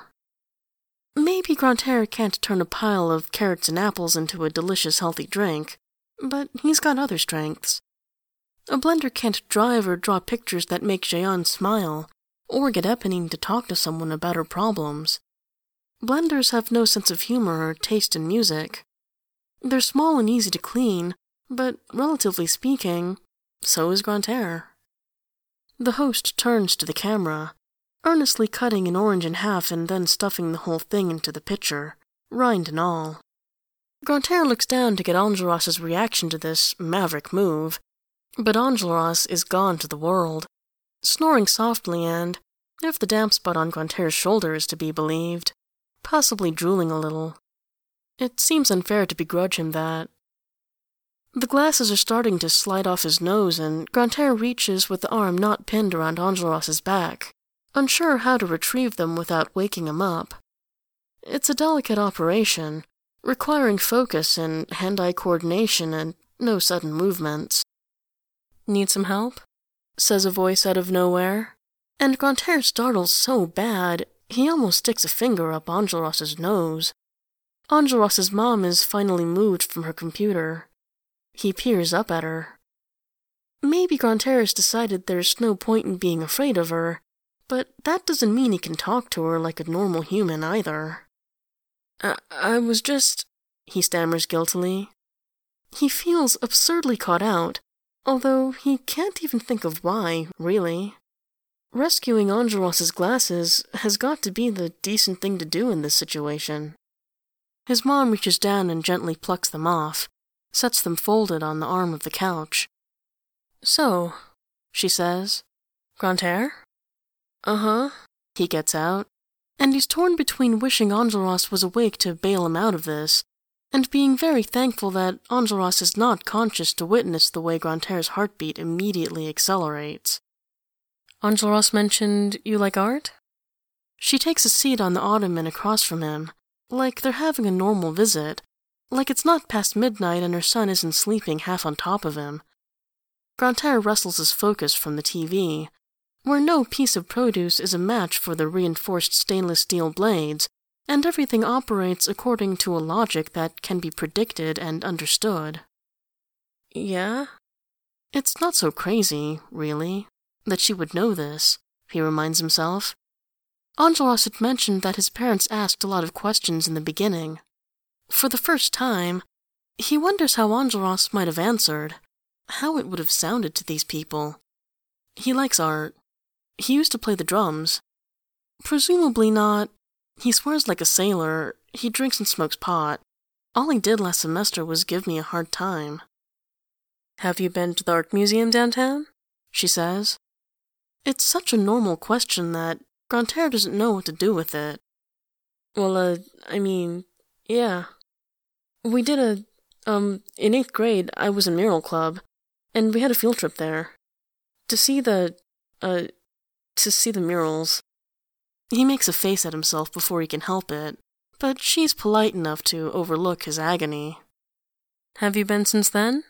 Maybe Grantaire can't turn a pile of carrots and apples into a delicious healthy drink, but he's got other strengths. A blender can't drive or draw pictures that make Jeanne smile, or get Eponine to talk to someone about her problems. Blenders have no sense of humor or taste in music. They're small and easy to clean, but relatively speaking, so is Grantaire. The host turns to the camera, earnestly cutting an orange in half and then stuffing the whole thing into the pitcher, rind and all. Grantaire looks down to get Enjolras' reaction to this maverick move, but Enjolras is gone to the world, snoring softly and, if the damp spot on Grantaire's shoulder is to be believed, possibly drooling a little. It seems unfair to begrudge him that. The glasses are starting to slide off his nose, and Grantaire reaches with the arm not pinned around Enjolras' back, unsure how to retrieve them without waking him up. It's a delicate operation, requiring focus and hand-eye coordination and no sudden movements. Need some help? Says a voice out of nowhere, and Grantaire startles so bad he almost sticks a finger up Enjolras' nose. Enjolras' mom is finally moved from her computer. He peers up at her. Maybe Grantaire's decided there's no point in being afraid of her, but that doesn't mean he can talk to her like a normal human either. I was just... he stammers guiltily. He feels absurdly caught out, although he can't even think of why, really. Rescuing Enjolras' glasses has got to be the decent thing to do in this situation. His mom reaches down and gently plucks them off, sets them folded on the arm of the couch. So, she says, Grantaire? Uh-huh, he gets out, and he's torn between wishing Enjolras was awake to bail him out of this, and being very thankful that Enjolras is not conscious to witness the way Grantaire's heartbeat immediately accelerates. Enjolras mentioned you like art? She takes a seat on the ottoman across from him, like they're having a normal visit, like it's not past midnight and her son isn't sleeping half on top of him. Grantaire wrestles his focus from the TV, where no piece of produce is a match for the reinforced stainless steel blades, and everything operates according to a logic that can be predicted and understood. Yeah? It's not so crazy, really, that she would know this, he reminds himself. Enjolras had mentioned that his parents asked a lot of questions in the beginning. For the first time, he wonders how Enjolras might have answered, how it would have sounded to these people. He likes art. He used to play the drums. Presumably not. He swears like a sailor. He drinks and smokes pot. All he did last semester was give me a hard time. Have you been to the art museum downtown? She says. It's such a normal question that Grantaire doesn't know what to do with it. Well, yeah. We did in 8th grade, I was in Mural Club, and we had a field trip there. To see the murals. He makes a face at himself before he can help it, but she's polite enough to overlook his agony. Have you been since then?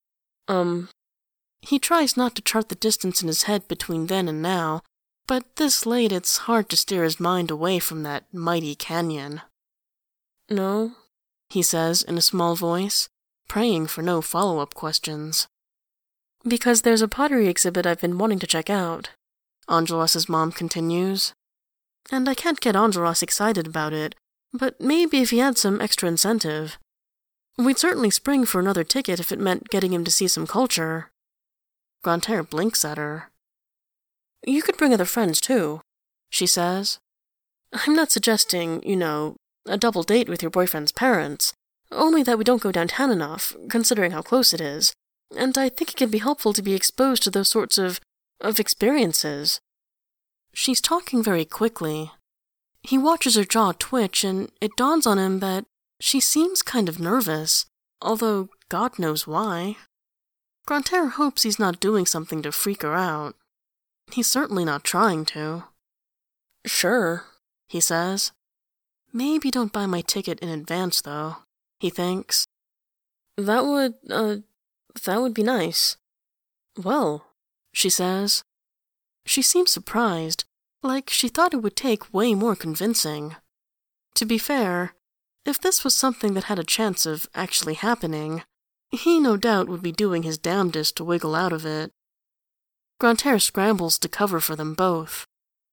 He tries not to chart the distance in his head between then and now, but this late it's hard to steer his mind away from that mighty canyon. No, he says in a small voice, praying for no follow-up questions. Because there's a pottery exhibit I've been wanting to check out, Enjolras' mom continues. And I can't get Enjolras excited about it, but maybe if he had some extra incentive. We'd certainly spring for another ticket if it meant getting him to see some culture. Grantaire blinks at her. You could bring other friends, too, she says. I'm not suggesting, a double date with your boyfriend's parents, only that we don't go downtown enough, considering how close it is, and I think it can be helpful to be exposed to those sorts of experiences. She's talking very quickly. He watches her jaw twitch, and it dawns on him that she seems kind of nervous, although God knows why. Grantaire hopes he's not doing something to freak her out. He's certainly not trying to. Sure, he says. Maybe don't buy my ticket in advance, though, he thinks. That would be nice. Well, she says. She seems surprised, like she thought it would take way more convincing. To be fair, if this was something that had a chance of actually happening, he no doubt would be doing his damnedest to wiggle out of it. Grantaire scrambles to cover for them both.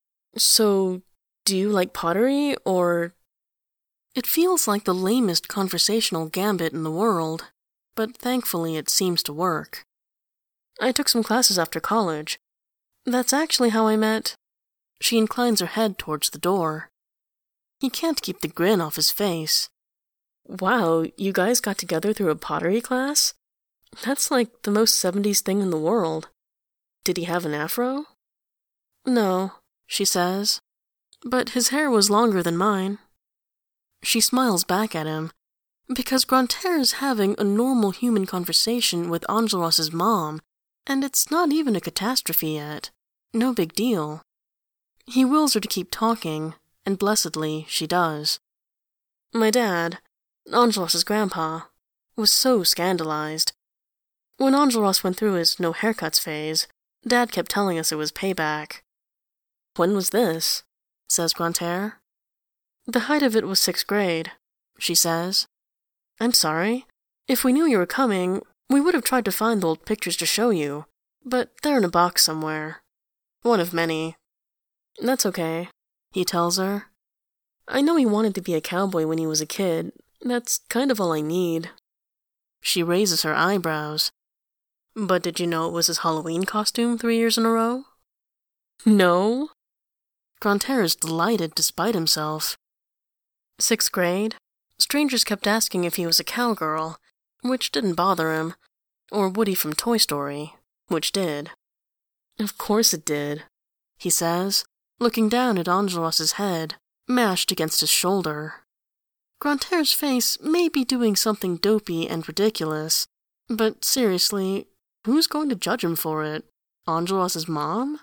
So, do you like pottery, or... It feels like the lamest conversational gambit in the world, but thankfully it seems to work. I took some classes after college. That's actually how I met... She inclines her head towards the door. He can't keep the grin off his face. Wow, you guys got together through a pottery class? That's like the most 70s thing in the world. Did he have an afro? No, she says, but his hair was longer than mine. She smiles back at him, because Grantaire is having a normal human conversation with Enjolras' mom, and it's not even a catastrophe yet. No big deal. He wills her to keep talking, and blessedly she does. My dad, Enjolras' grandpa, was so scandalized. When Enjolras went through his no haircuts phase, Dad kept telling us it was payback. When was this? Says Grantaire. The height of it was 6th grade, she says. I'm sorry. If we knew you were coming, we would have tried to find the old pictures to show you, but they're in a box somewhere. One of many. That's okay, he tells her. I know he wanted to be a cowboy when he was a kid. That's kind of all I need. She raises her eyebrows. But did you know it was his Halloween costume 3 years in a row? No? Grantaire is delighted despite himself. 6th grade, strangers kept asking if he was a cowgirl, which didn't bother him, or Woody from Toy Story, which did. Of course it did, he says, looking down at Enjolras' head, mashed against his shoulder. Grantaire's face may be doing something dopey and ridiculous, but seriously, who's going to judge him for it? Enjolras' mom?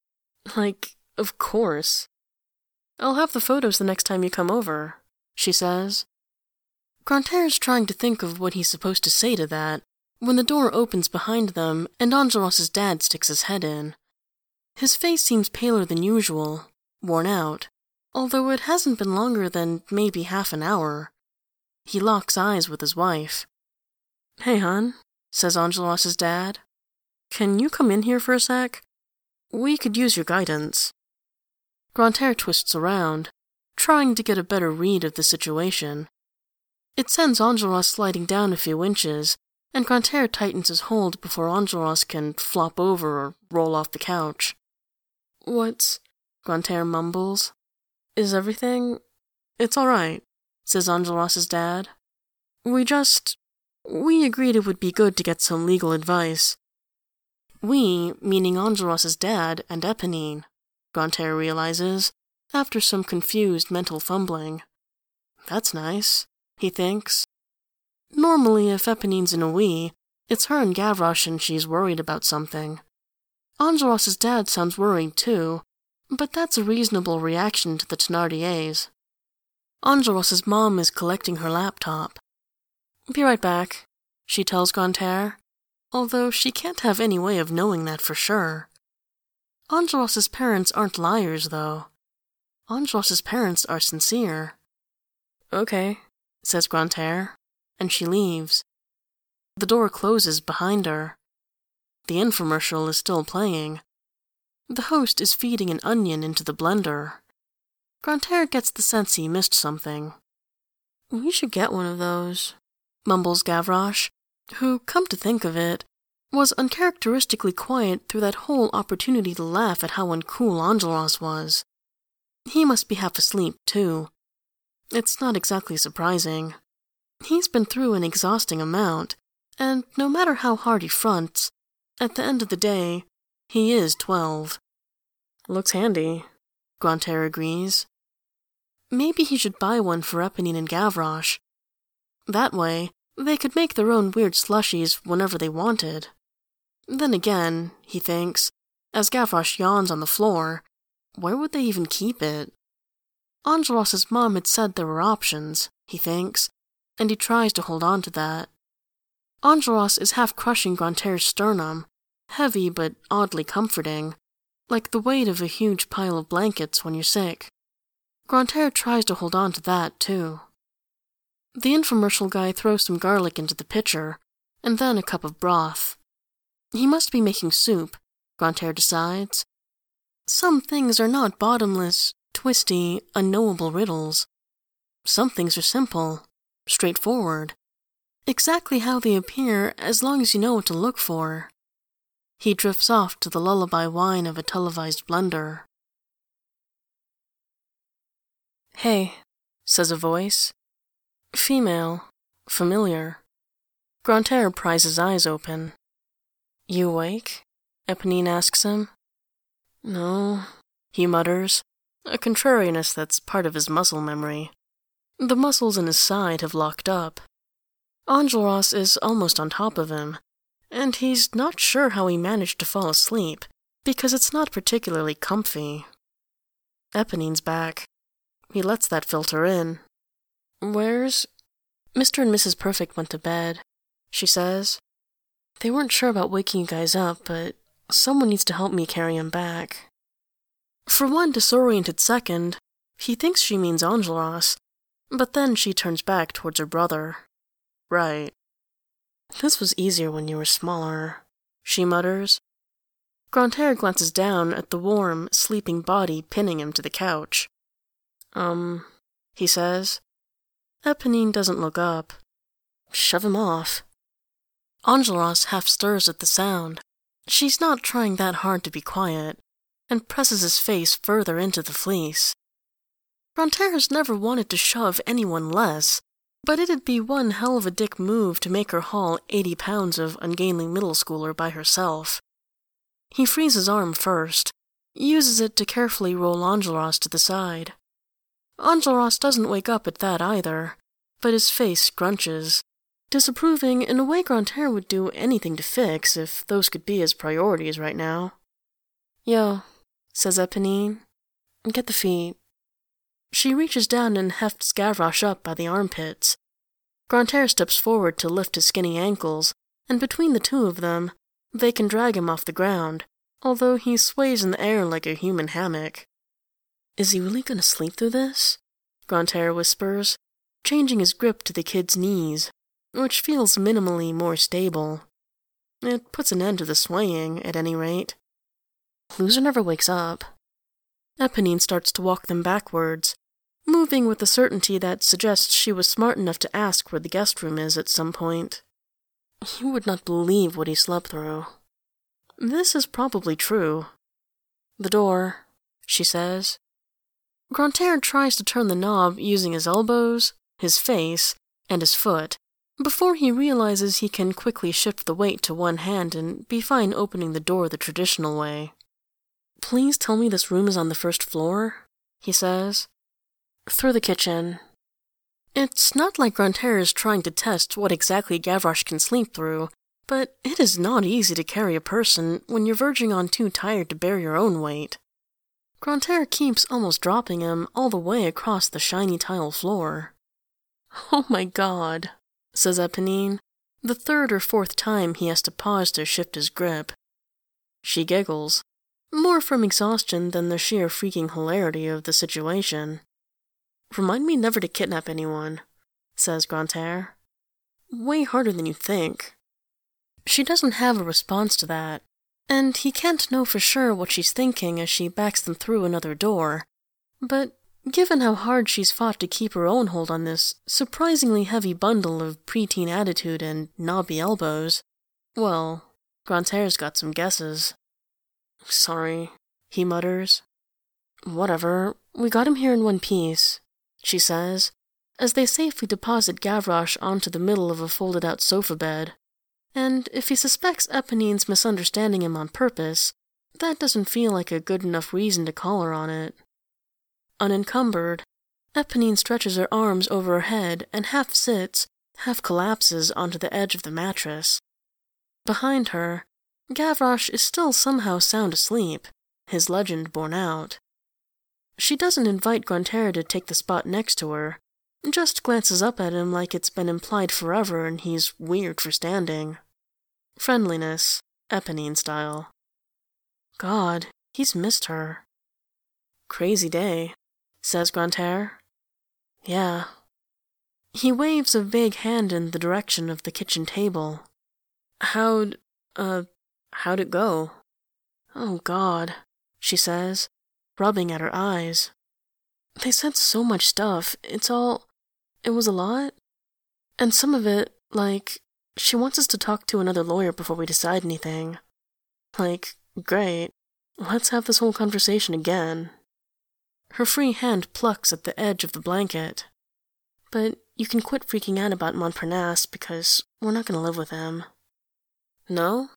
Of course. I'll have the photos the next time you come over, she says. Grantaire's trying to think of what he's supposed to say to that, when the door opens behind them and Enjolras' dad sticks his head in. His face seems paler than usual, worn out, although it hasn't been longer than maybe half an hour. He locks eyes with his wife. Hey, hon, says Enjolras' dad. Can you come in here for a sec? We could use your guidance. Grantaire twists around, trying to get a better read of the situation. It sends Enjolras sliding down a few inches, and Grantaire tightens his hold before Enjolras can flop over or roll off the couch. What's... Grantaire mumbles. Is everything... It's all right, says Enjolras' dad. We agreed it would be good to get some legal advice. We, meaning Enjolras' dad and Éponine, Grantaire realizes, after some confused mental fumbling. That's nice, he thinks. Normally, if Éponine's in a we, it's her and Gavroche and she's worried about something. Enjolras' dad sounds worried too, but that's a reasonable reaction to the Thénardiers. Enjolras' mom is collecting her laptop. Be right back, she tells Grantaire, although she can't have any way of knowing that for sure. Enjolras' parents aren't liars, though. Enjolras' parents are sincere. Okay, says Grantaire, and she leaves. The door closes behind her. The infomercial is still playing. The host is feeding an onion into the blender. Grantaire gets the sense he missed something. We should get one of those, mumbles Gavroche, who, come to think of it, was uncharacteristically quiet through that whole opportunity to laugh at how uncool Enjolras was. He must be half asleep, too. It's not exactly surprising. He's been through an exhausting amount, and no matter how hard he fronts, at the end of the day, he is 12. Looks handy, Grantaire agrees. Maybe he should buy one for Éponine and Gavroche. That way, they could make their own weird slushies whenever they wanted. Then again, he thinks, as Gavroche yawns on the floor, where would they even keep it? Enjolras' mom had said there were options, he thinks, and he tries to hold on to that. Enjolras is half crushing Grantaire's sternum, heavy but oddly comforting, like the weight of a huge pile of blankets when you're sick. Grantaire tries to hold on to that, too. The infomercial guy throws some garlic into the pitcher, and then a cup of broth. He must be making soup, Grantaire decides. Some things are not bottomless, twisty, unknowable riddles. Some things are simple, straightforward, exactly how they appear as long as you know what to look for. He drifts off to the lullaby whine of a televised blender. Hey, says a voice. Female, familiar. Grantaire pries his eyes open. You awake? Éponine asks him. No, he mutters, a contrariness that's part of his muscle memory. The muscles in his side have locked up. Enjolras is almost on top of him, and he's not sure how he managed to fall asleep, because it's not particularly comfy. Éponine's back. He lets that filter in. Where's... Mr. and Mrs. Perfect went to bed, she says. They weren't sure about waking you guys up, but someone needs to help me carry him back. For one disoriented second, he thinks she means Enjolras, but then she turns back towards her brother. Right. This was easier when you were smaller, she mutters. Grantaire glances down at the warm, sleeping body pinning him to the couch. He says. Éponine doesn't look up. Shove him off. Enjolras half stirs at the sound. She's not trying that hard to be quiet, and presses his face further into the fleece. Grantaire has never wanted to shove anyone less, but it'd be one hell of a dick move to make her haul 80 pounds of ungainly middle schooler by herself. He frees his arm first, uses it to carefully roll Enjolras to the side. Enjolras doesn't wake up at that either, but his face scrunches, disapproving in a way Grantaire would do anything to fix if those could be his priorities right now. Yo, says Éponine. Get the feet. She reaches down and hefts Gavroche up by the armpits. Grantaire steps forward to lift his skinny ankles, and between the two of them, they can drag him off the ground, although he sways in the air like a human hammock. Is he really going to sleep through this? Grantaire whispers, changing his grip to the kid's knees, which feels minimally more stable. It puts an end to the swaying, at any rate. Loser never wakes up. Éponine starts to walk them backwards, moving with a certainty that suggests she was smart enough to ask where the guest room is at some point. You would not believe what he slept through. This is probably true. The door, she says. Grantaire tries to turn the knob using his elbows, his face, and his foot, before he realizes he can quickly shift the weight to one hand and be fine opening the door the traditional way. "Please tell me this room is on the first floor," he says. "Through the kitchen." It's not like Grantaire is trying to test what exactly Gavroche can sleep through, but it is not easy to carry a person when you're verging on too tired to bear your own weight. Grantaire keeps almost dropping him all the way across the shiny tile floor. "Oh my God," says Eponine, the third or fourth time he has to pause to shift his grip. She giggles, more from exhaustion than the sheer freaking hilarity of the situation. "Remind me never to kidnap anyone," says Grantaire. "Way harder than you think." She doesn't have a response to that, and he can't know for sure what she's thinking as she backs them through another door. But given how hard she's fought to keep her own hold on this surprisingly heavy bundle of preteen attitude and knobby elbows, well, Grantaire's got some guesses. "Sorry," he mutters. "Whatever, we got him here in one piece," she says, as they safely deposit Gavroche onto the middle of a folded-out sofa bed. And if he suspects Eponine's misunderstanding him on purpose, that doesn't feel like a good enough reason to call her on it. Unencumbered, Eponine stretches her arms over her head and half sits, half collapses onto the edge of the mattress. Behind her, Gavroche is still somehow sound asleep, his legend borne out. She doesn't invite Grantaire to take the spot next to her, just glances up at him like it's been implied forever and he's weird for standing. Friendliness, Eponine style. God, he's missed her. "Crazy day," says Grantaire. "Yeah." He waves a vague hand in the direction of the kitchen table. How'd it go?" "Oh, God," she says, rubbing at her eyes. "They said so much stuff. It was a lot. And some of it, like, she wants us to talk to another lawyer before we decide anything. Like, great. Let's have this whole conversation again." Her free hand plucks at the edge of the blanket. "But you can quit freaking out about Montparnasse because we're not going to live with him." "No?"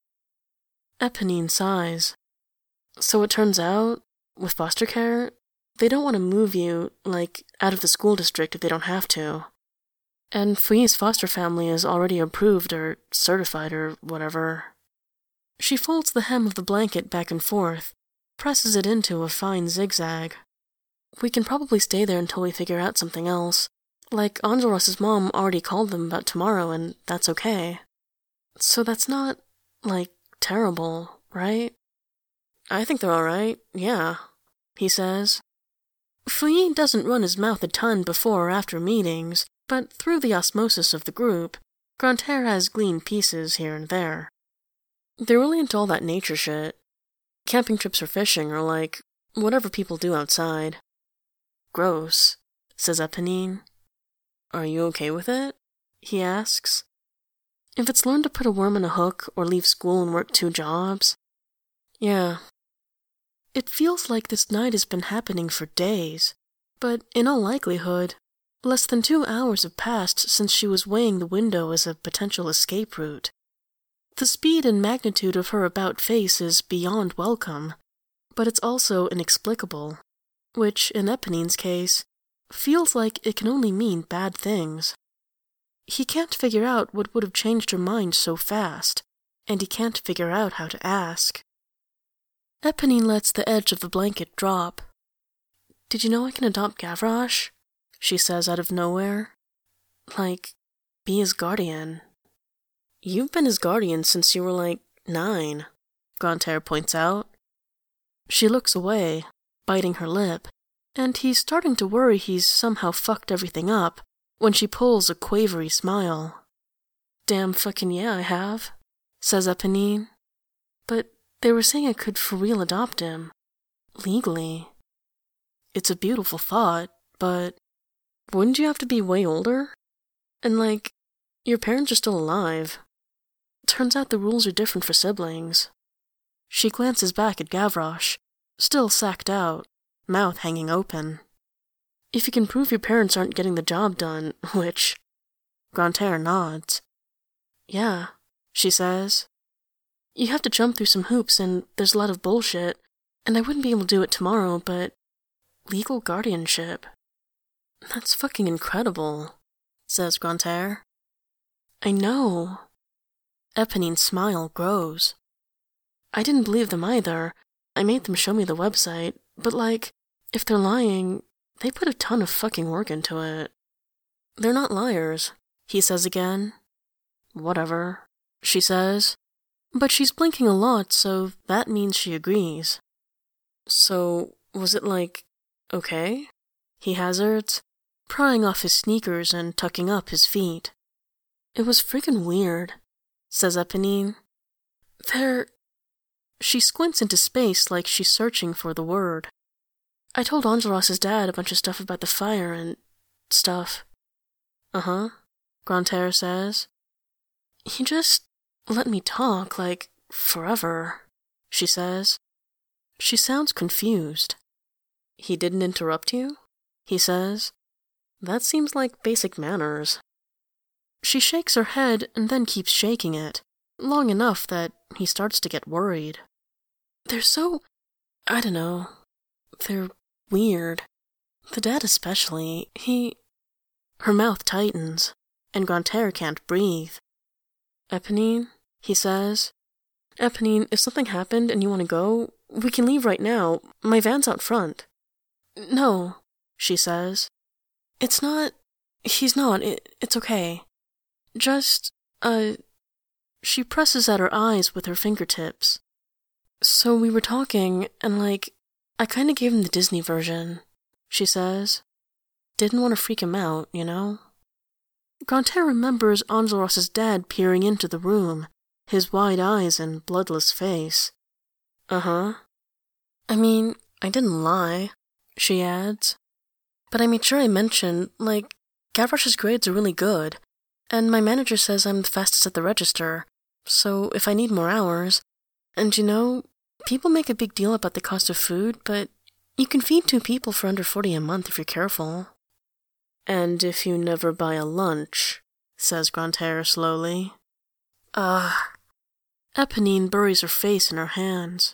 Eponine sighs. "So it turns out, with foster care, they don't want to move you, like, out of the school district if they don't have to. And Fouilly's foster family is already approved or certified or whatever." She folds the hem of the blanket back and forth, presses it into a fine zigzag. "We can probably stay there until we figure out something else. Like, Enjolras' mom already called them about tomorrow, and that's okay. So that's not, like, terrible, right?" "I think they're all right, yeah," he says. Fouilly doesn't run his mouth a ton before or after meetings, but through the osmosis of the group, Grantaire has gleaned pieces here and there. They're really into all that nature shit. Camping trips or fishing or, like, whatever people do outside. "Gross," says Eponine. "Are you okay with it?" he asks. "If it's learn to put a worm in a hook or leave school and work 2 jobs. Yeah. It feels like this night has been happening for days, but in all likelihood, less than 2 hours have passed since she was weighing the window as a potential escape route. The speed and magnitude of her about-face is beyond welcome, but it's also inexplicable, which, in Eponine's case, feels like it can only mean bad things. He can't figure out what would have changed her mind so fast, and he can't figure out how to ask. Eponine lets the edge of the blanket drop. "Did you know I can adopt Gavroche?" she says out of nowhere. "Like, be his guardian." "You've been his guardian since you were like 9, Grantaire points out. She looks away, biting her lip, and he's starting to worry he's somehow fucked everything up when she pulls a quavery smile. "Damn fucking yeah, I have," says Eponine. "But they were saying I could for real adopt him. Legally. It's a beautiful thought, but wouldn't you have to be way older? And like, your parents are still alive. Turns out the rules are different for siblings." She glances back at Gavroche, still sacked out, mouth hanging open. "If you can prove your parents aren't getting the job done, which, Grantaire nods. Yeah, she says. You have to jump through some hoops and there's a lot of bullshit, and I wouldn't be able to do it tomorrow, but legal guardianship. That's fucking incredible, says Grantaire. I know. Eponine's smile grows. I didn't believe them either. I made them show me the website, but if they're lying, they put a ton of fucking work into it. They're not liars, he says again. Whatever, she says. But she's blinking a lot, so that means she agrees. So, was it okay? He hazards, prying off his sneakers and tucking up his feet. It was friggin' weird, says Eponine. She squints into space like she's searching for the word. I told Enjolras' dad a bunch of stuff about the fire and stuff. Uh-huh, Grantaire says. He just let me talk, forever, she says. She sounds confused. He didn't interrupt you? He says. That seems like basic manners. She shakes her head and then keeps shaking it, long enough that he starts to get worried. They're so... I don't know. They're weird. The dad especially. Her mouth tightens, and Grantaire can't breathe. Eponine, he says. Eponine, if something happened and you want to go, we can leave right now. My van's out front. No, she says. It's not... He's not. It's okay. Just, She presses at her eyes with her fingertips. So we were talking, and I kinda gave him the Disney version, she says. Didn't want to freak him out, you know? Grantaire remembers Enjolras' dad peering into the room, his wide eyes and bloodless face. Uh-huh. I mean, I didn't lie, she adds. But I made sure I mentioned, Gavroche's grades are really good, and my manager says I'm the fastest at the register, so if I need more hours... And people make a big deal about the cost of food, but you can feed 2 people for under 40 a month if you're careful. And if you never buy a lunch, says Grantaire slowly. Eponine buries her face in her hands.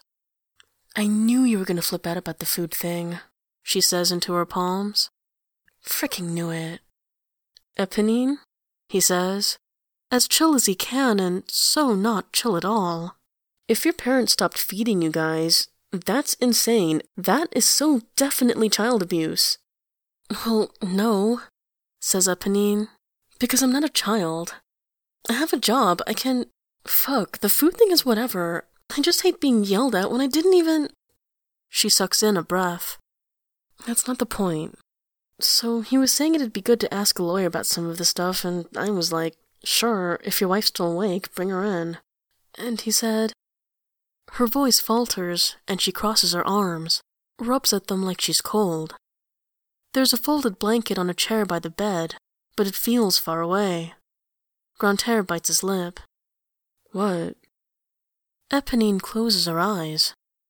I knew you were going to flip out about the food thing, she says into her palms. Fricking knew it. Eponine, he says, as chill as he can and so not chill at all. If your parents stopped feeding you guys, that's insane. That is so definitely child abuse. Well, no, says Eponine, because I'm not a child. I have a job. I can... Fuck, the food thing is whatever. I just hate being yelled at when I didn't even... She sucks in a breath. That's not the point. So he was saying it'd be good to ask a lawyer about some of the stuff, and I was like, sure, if your wife's still awake, bring her in. And he said... Her voice falters, and she crosses her arms, rubs at them like she's cold. There's a folded blanket on a chair by the bed, but it feels far away. Grantaire bites his lip. What? Eponine closes her eyes.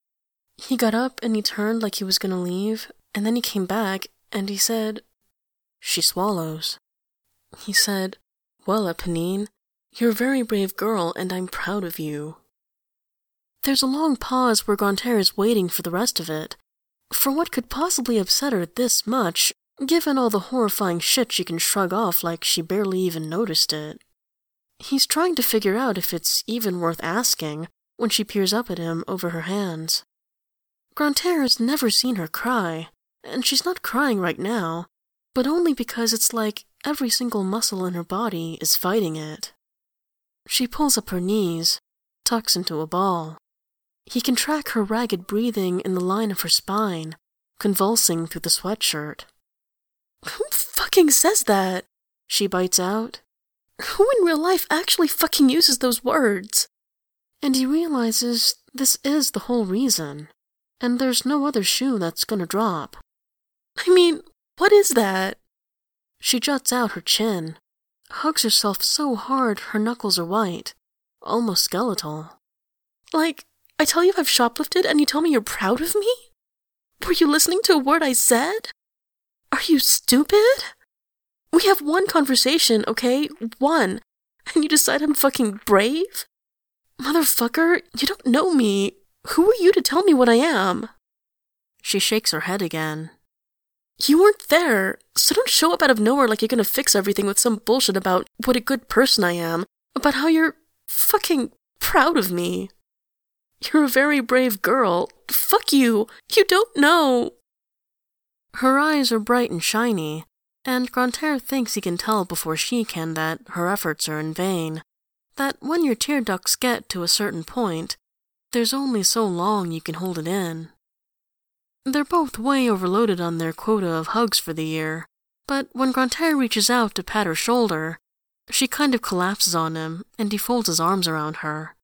He got up and he turned like he was going to leave, and then he came back, and he said... She swallows. He said, Well, Eponine, you're a very brave girl, and I'm proud of you. There's a long pause where Grantaire is waiting for the rest of it. For what could possibly upset her this much, given all the horrifying shit she can shrug off like she barely even noticed it? He's trying to figure out if it's even worth asking when she peers up at him over her hands. Grantaire has never seen her cry, and she's not crying right now, but only because it's like every single muscle in her body is fighting it. She pulls up her knees, tucks into a ball. He can track her ragged breathing in the line of her spine, convulsing through the sweatshirt. Who fucking says that? She bites out. Who in real life actually fucking uses those words? And he realizes this is the whole reason, and there's no other shoe that's gonna drop. I mean, what is that? She juts out her chin, hugs herself so hard her knuckles are white, almost skeletal. I tell you I've shoplifted and you tell me you're proud of me? Were you listening to a word I said? Are you stupid? We have one conversation, okay? One. And you decide I'm fucking brave? Motherfucker, you don't know me. Who are you to tell me what I am? She shakes her head again. You weren't there, so don't show up out of nowhere like you're gonna fix everything with some bullshit about what a good person I am, about how you're fucking proud of me. You're a very brave girl. Fuck you. You don't know. Her eyes are bright and shiny, and Grantaire thinks he can tell before she can that her efforts are in vain, that when your tear ducts get to a certain point, there's only so long you can hold it in. They're both way overloaded on their quota of hugs for the year, but when Grantaire reaches out to pat her shoulder, she kind of collapses on him, and he folds his arms around her.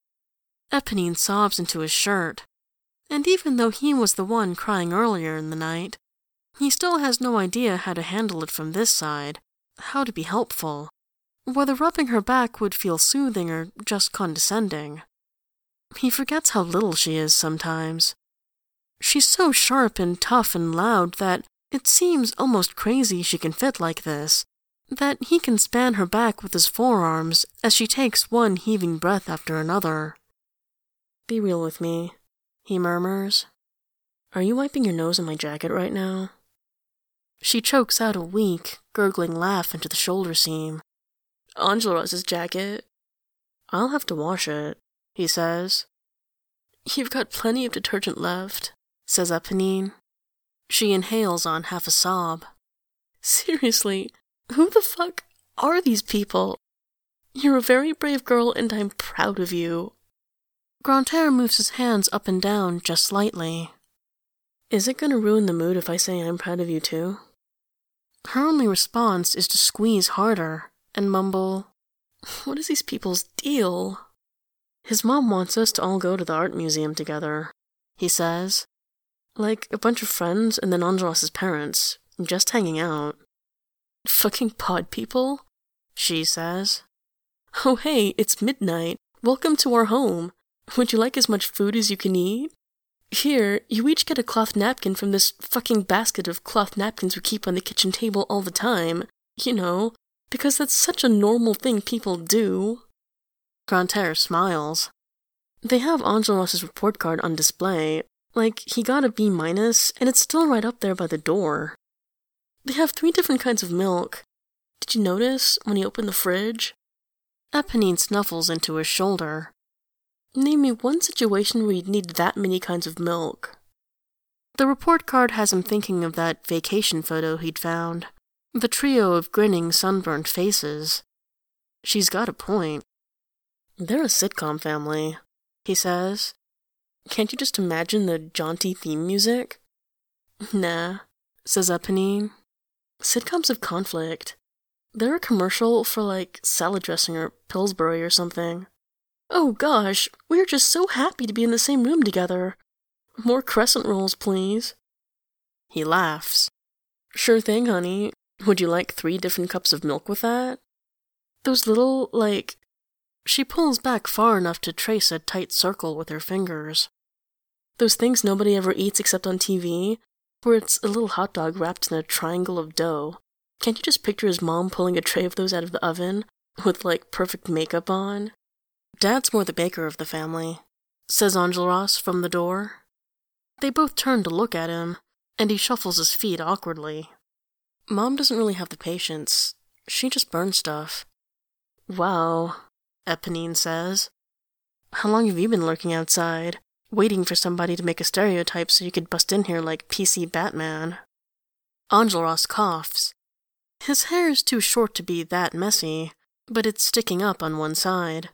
Eponine sobs into his shirt, and even though he was the one crying earlier in the night, he still has no idea how to handle it from this side, how to be helpful, whether rubbing her back would feel soothing or just condescending. He forgets how little she is sometimes. She's so sharp and tough and loud that it seems almost crazy she can fit like this, that he can span her back with his forearms as she takes one heaving breath after another. Be real with me, he murmurs. Are you wiping your nose on my jacket right now? She chokes out a weak, gurgling laugh into the shoulder seam. Enjolras' jacket. I'll have to wash it, he says. You've got plenty of detergent left, says Eponine. She inhales on half a sob. Seriously, who the fuck are these people? You're a very brave girl and I'm proud of you. Grantaire moves his hands up and down just slightly. Is it going to ruin the mood if I say I'm proud of you too? Her only response is to squeeze harder and mumble, What is these people's deal? His mom wants us to all go to the art museum together, he says. Like a bunch of friends and then Enjolras' parents, just hanging out. Fucking pod people, she says. Oh hey, it's midnight. Welcome to our home. Would you like as much food as you can eat? Here, you each get a cloth napkin from this fucking basket of cloth napkins we keep on the kitchen table all the time. You know, because that's such a normal thing people do. Grantaire smiles. They have Enjolras' report card on display. Like, he got a B-, and it's still right up there by the door. They have 3 different kinds of milk. Did you notice when he opened the fridge? Eponine snuffles into his shoulder. Name me one situation where you'd need that many kinds of milk. The report card has him thinking of that vacation photo he'd found. The trio of grinning, sunburnt faces. She's got a point. They're a sitcom family, he says. Can't you just imagine the jaunty theme music? Nah, says Eponine. Sitcoms have conflict. They're a commercial for, like, salad dressing or Pillsbury or something. Oh gosh, we're just so happy to be in the same room together. More crescent rolls, please. He laughs. Sure thing, honey. Would you like 3 different cups of milk with that? Those little, like... She pulls back far enough to trace a tight circle with her fingers. Those things nobody ever eats except on TV, where it's a little hot dog wrapped in a triangle of dough. Can't you just picture his mom pulling a tray of those out of the oven, with, like, perfect makeup on? Dad's more the baker of the family, says Enjolras from the door. They both turn to look at him, and he shuffles his feet awkwardly. Mom doesn't really have the patience. She just burns stuff. Wow, Eponine says. How long have you been lurking outside, waiting for somebody to make a stereotype so you could bust in here like PC Batman? Enjolras coughs. His hair is too short to be that messy, but it's sticking up on one side.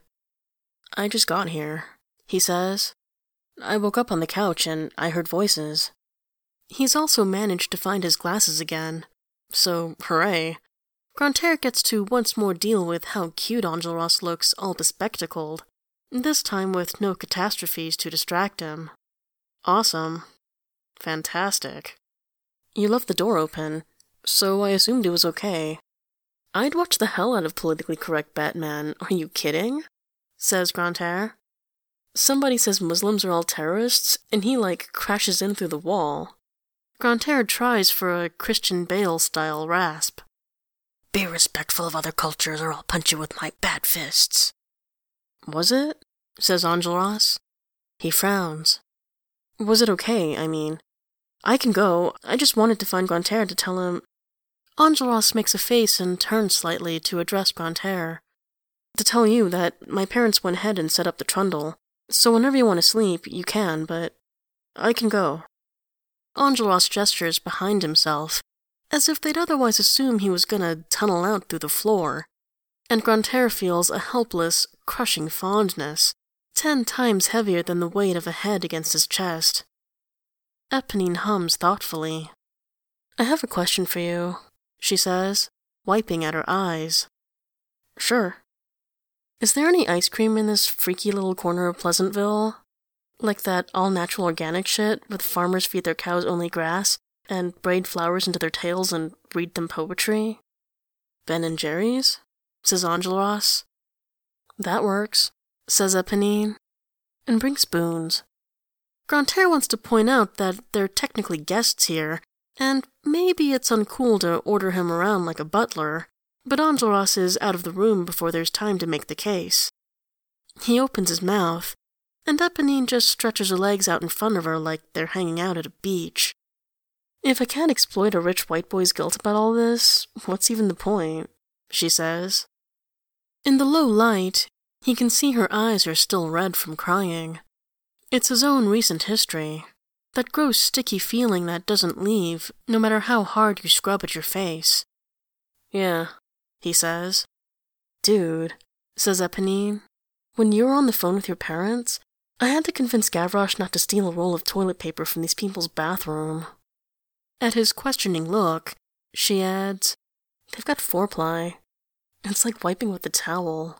I just got here, he says. I woke up on the couch and I heard voices. He's also managed to find his glasses again, so hooray. Grantaire gets to once more deal with how cute Enjolras looks all bespectacled, this time with no catastrophes to distract him. Awesome. Fantastic. You left the door open, so I assumed it was okay. I'd watch the hell out of politically correct Batman, are you kidding? Says Grantaire. Somebody says Muslims are all terrorists, and he, like, crashes in through the wall. Grantaire tries for a Christian Bale-style rasp. Be respectful of other cultures or I'll punch you with my bad fists. Was it? Says Enjolras. He frowns. Was it okay, I mean? I can go. I just wanted to find Grantaire to tell him... Enjolras makes a face and turns slightly to address Grantaire. To tell you that my parents went ahead and set up the trundle, so whenever you want to sleep, you can, but I can go. Enjolras gestures behind himself, as if they'd otherwise assume he was gonna tunnel out through the floor, and Grantaire feels a helpless, crushing fondness, 10 times heavier than the weight of a head against his chest. Eponine hums thoughtfully. I have a question for you, she says, wiping at her eyes. Sure. Is there any ice cream in this freaky little corner of Pleasantville? Like that all-natural organic shit where the farmers feed their cows only grass and braid flowers into their tails and read them poetry? Ben & Jerry's? Says Enjolras. That works, says Eponine, and bring spoons. Grantaire wants to point out that they're technically guests here, and maybe it's uncool to order him around like a butler, but Enjolras is out of the room before there's time to make the case. He opens his mouth, and Eponine just stretches her legs out in front of her like they're hanging out at a beach. If I can't exploit a rich white boy's guilt about all this, what's even the point? She says. In the low light, he can see her eyes are still red from crying. It's his own recent history, that gross sticky feeling that doesn't leave, no matter how hard you scrub at your face. Yeah, he says. Dude, says Eponine, when you were on the phone with your parents, I had to convince Gavroche not to steal a roll of toilet paper from these people's bathroom. At his questioning look, she adds, they've got 4-ply. It's like wiping with a towel.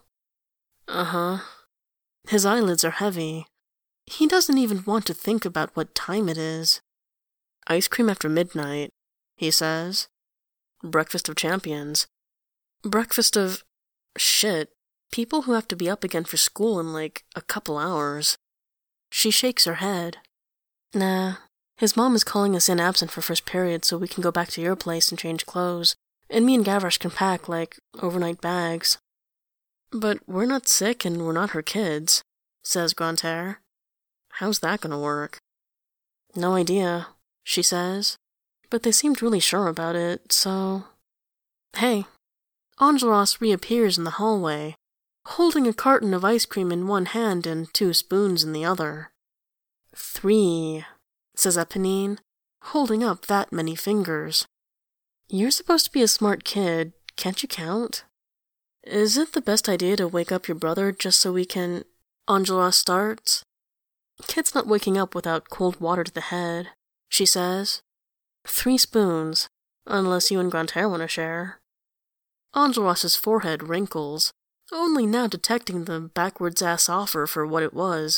Uh-huh. His eyelids are heavy. He doesn't even want to think about what time it is. Ice cream after midnight, he says. Breakfast of champions. Breakfast of... shit. People who have to be up again for school in like a couple hours. She shakes her head. Nah, his mom is calling us in absent for first period so we can go back to your place and change clothes, and me and Gavroche can pack, like, overnight bags. But we're not sick and we're not her kids, says Grantaire. How's that gonna work? No idea, she says, but they seemed really sure about it, so... Hey, Enjolras reappears in the hallway, holding a carton of ice cream in one hand and 2 spoons in the other. 3, says Eponine, holding up that many fingers. You're supposed to be a smart kid, can't you count? Is it the best idea to wake up your brother just so we can... Enjolras starts. Kid's not waking up without cold water to the head, she says. 3 spoons, unless you and Grantaire want to share. Enjolras' forehead wrinkles, only now detecting the backwards-ass offer for what it was.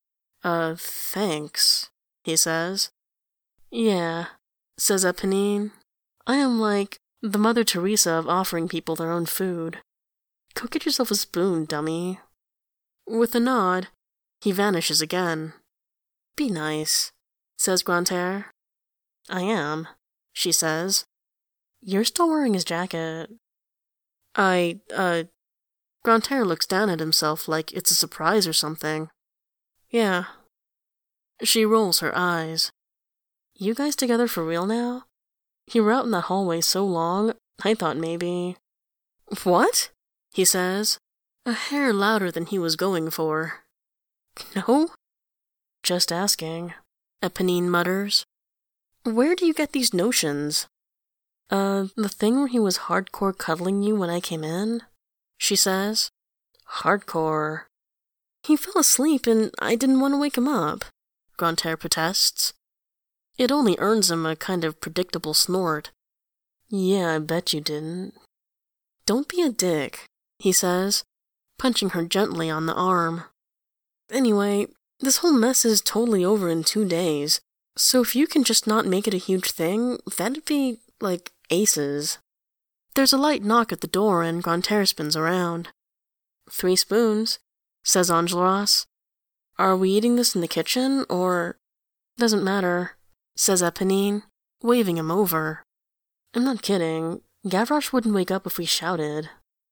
Thanks, he says. Yeah, says Eponine. I am like the Mother Teresa of offering people their own food. Go get yourself a spoon, dummy. With a nod, he vanishes again. Be nice, says Grantaire. I am, she says. You're still wearing his jacket. Grantaire looks down at himself like it's a surprise or something. Yeah. She rolls her eyes. You guys together for real now? You were out in that hallway so long, I thought maybe... What? He says, a hair louder than he was going for. No? Just asking, Eponine mutters. Where do you get these notions? The thing where he was hardcore cuddling you when I came in? She says. Hardcore. He fell asleep and I didn't want to wake him up, Grantaire protests. It only earns him a kind of predictable snort. Yeah, I bet you didn't. Don't be a dick, he says, punching her gently on the arm. Anyway, this whole mess is totally over in 2 days, so if you can just not make it a huge thing, that'd be, like, aces. There's a light knock at the door and Grantaire spins around. 3 spoons, says Enjolras. Are we eating this in the kitchen, or... Doesn't matter, says Eponine, waving him over. I'm not kidding. Gavroche wouldn't wake up if we shouted.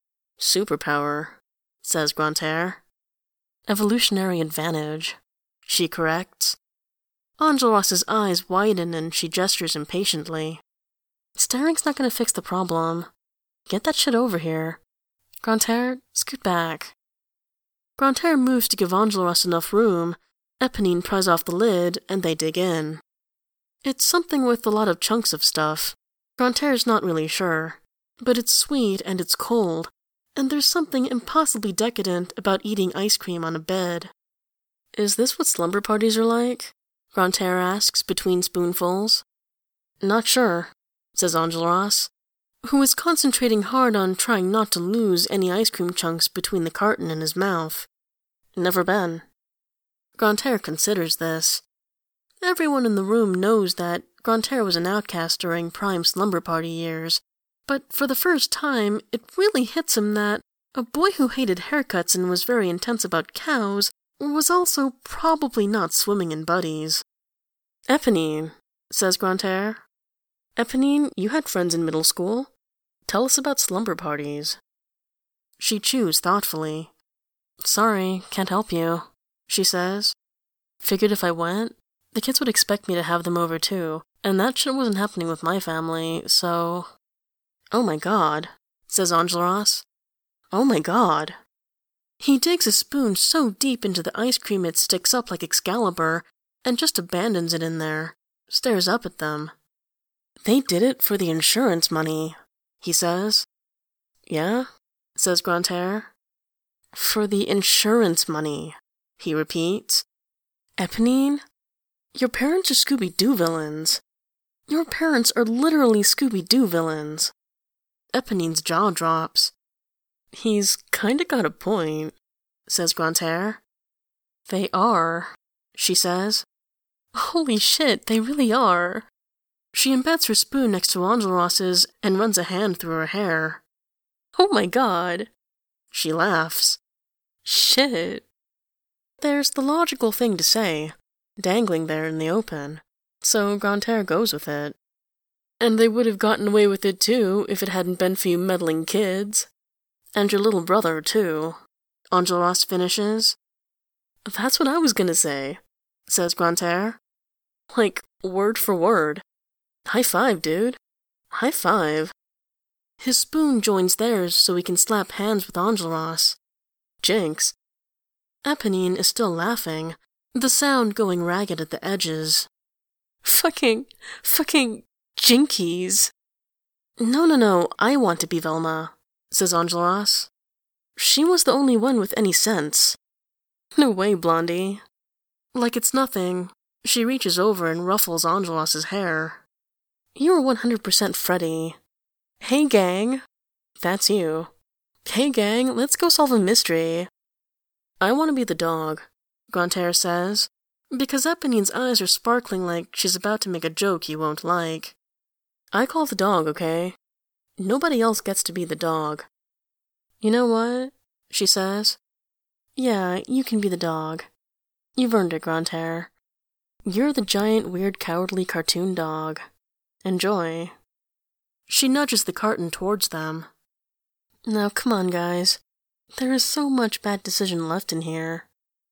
Superpower, says Grantaire. Evolutionary advantage, she corrects. Enjolras' eyes widen and she gestures impatiently. Staring's not gonna fix the problem. Get that shit over here. Grantaire, scoot back. Grantaire moves to give Enjolras enough room. Eponine pries off the lid, and they dig in. It's something with a lot of chunks of stuff. Grantaire's not really sure. But it's sweet and it's cold, and there's something impossibly decadent about eating ice cream on a bed. Is this what slumber parties are like? Grantaire asks between spoonfuls. Not sure, says Enjolras, who is concentrating hard on trying not to lose any ice cream chunks between the carton and his mouth. Never been. Grantaire considers this. Everyone in the room knows that Grantaire was an outcast during prime slumber party years, but for the first time it really hits him that a boy who hated haircuts and was very intense about cows was also probably not swimming in buddies. Eponine, says Grantaire. Eponine, you had friends in middle school. Tell us about slumber parties. She chews thoughtfully. Sorry, can't help you, she says. Figured if I went, the kids would expect me to have them over too, and that shit wasn't happening with my family, so... Oh my god, says Enjolras. Oh my god. He digs a spoon so deep into the ice cream it sticks up like Excalibur, and just abandons it in there, stares up at them. They did it for the insurance money, he says. Yeah, says Grantaire. For the insurance money, he repeats. Eponine, your parents are Scooby-Doo villains. Your parents are literally Scooby-Doo villains. Eponine's jaw drops. He's kinda got a point, says Grantaire. They are, she says. Holy shit, they really are. She embeds her spoon next to Enjolras' and runs a hand through her hair. Oh my god. She laughs. Shit. There's the logical thing to say, dangling there in the open, so Grantaire goes with it. And they would have gotten away with it too if it hadn't been for you meddling kids. And your little brother, too, Enjolras finishes. That's what I was gonna say, says Grantaire. Like, word for word. High five, dude. High five. His spoon joins theirs so he can slap hands with Enjolras. Jinx. Eponine is still laughing, the sound going ragged at the edges. Fucking jinkies. No, I want to be Velma, says Enjolras. She was the only one with any sense. No way, Blondie. Like it's nothing, she reaches over and ruffles Enjolras' hair. You're 100% Freddy. Hey, gang. That's you. Hey, gang, let's go solve a mystery. I want to be the dog, Grantaire says, because Eponine's eyes are sparkling like she's about to make a joke you won't like. I call the dog, okay? Nobody else gets to be the dog. You know what? She says. Yeah, you can be the dog. You've earned it, Grantaire. You're the giant, weird, cowardly cartoon dog. Enjoy. She nudges the carton towards them. Now, come on, guys. There is so much bad decision left in here.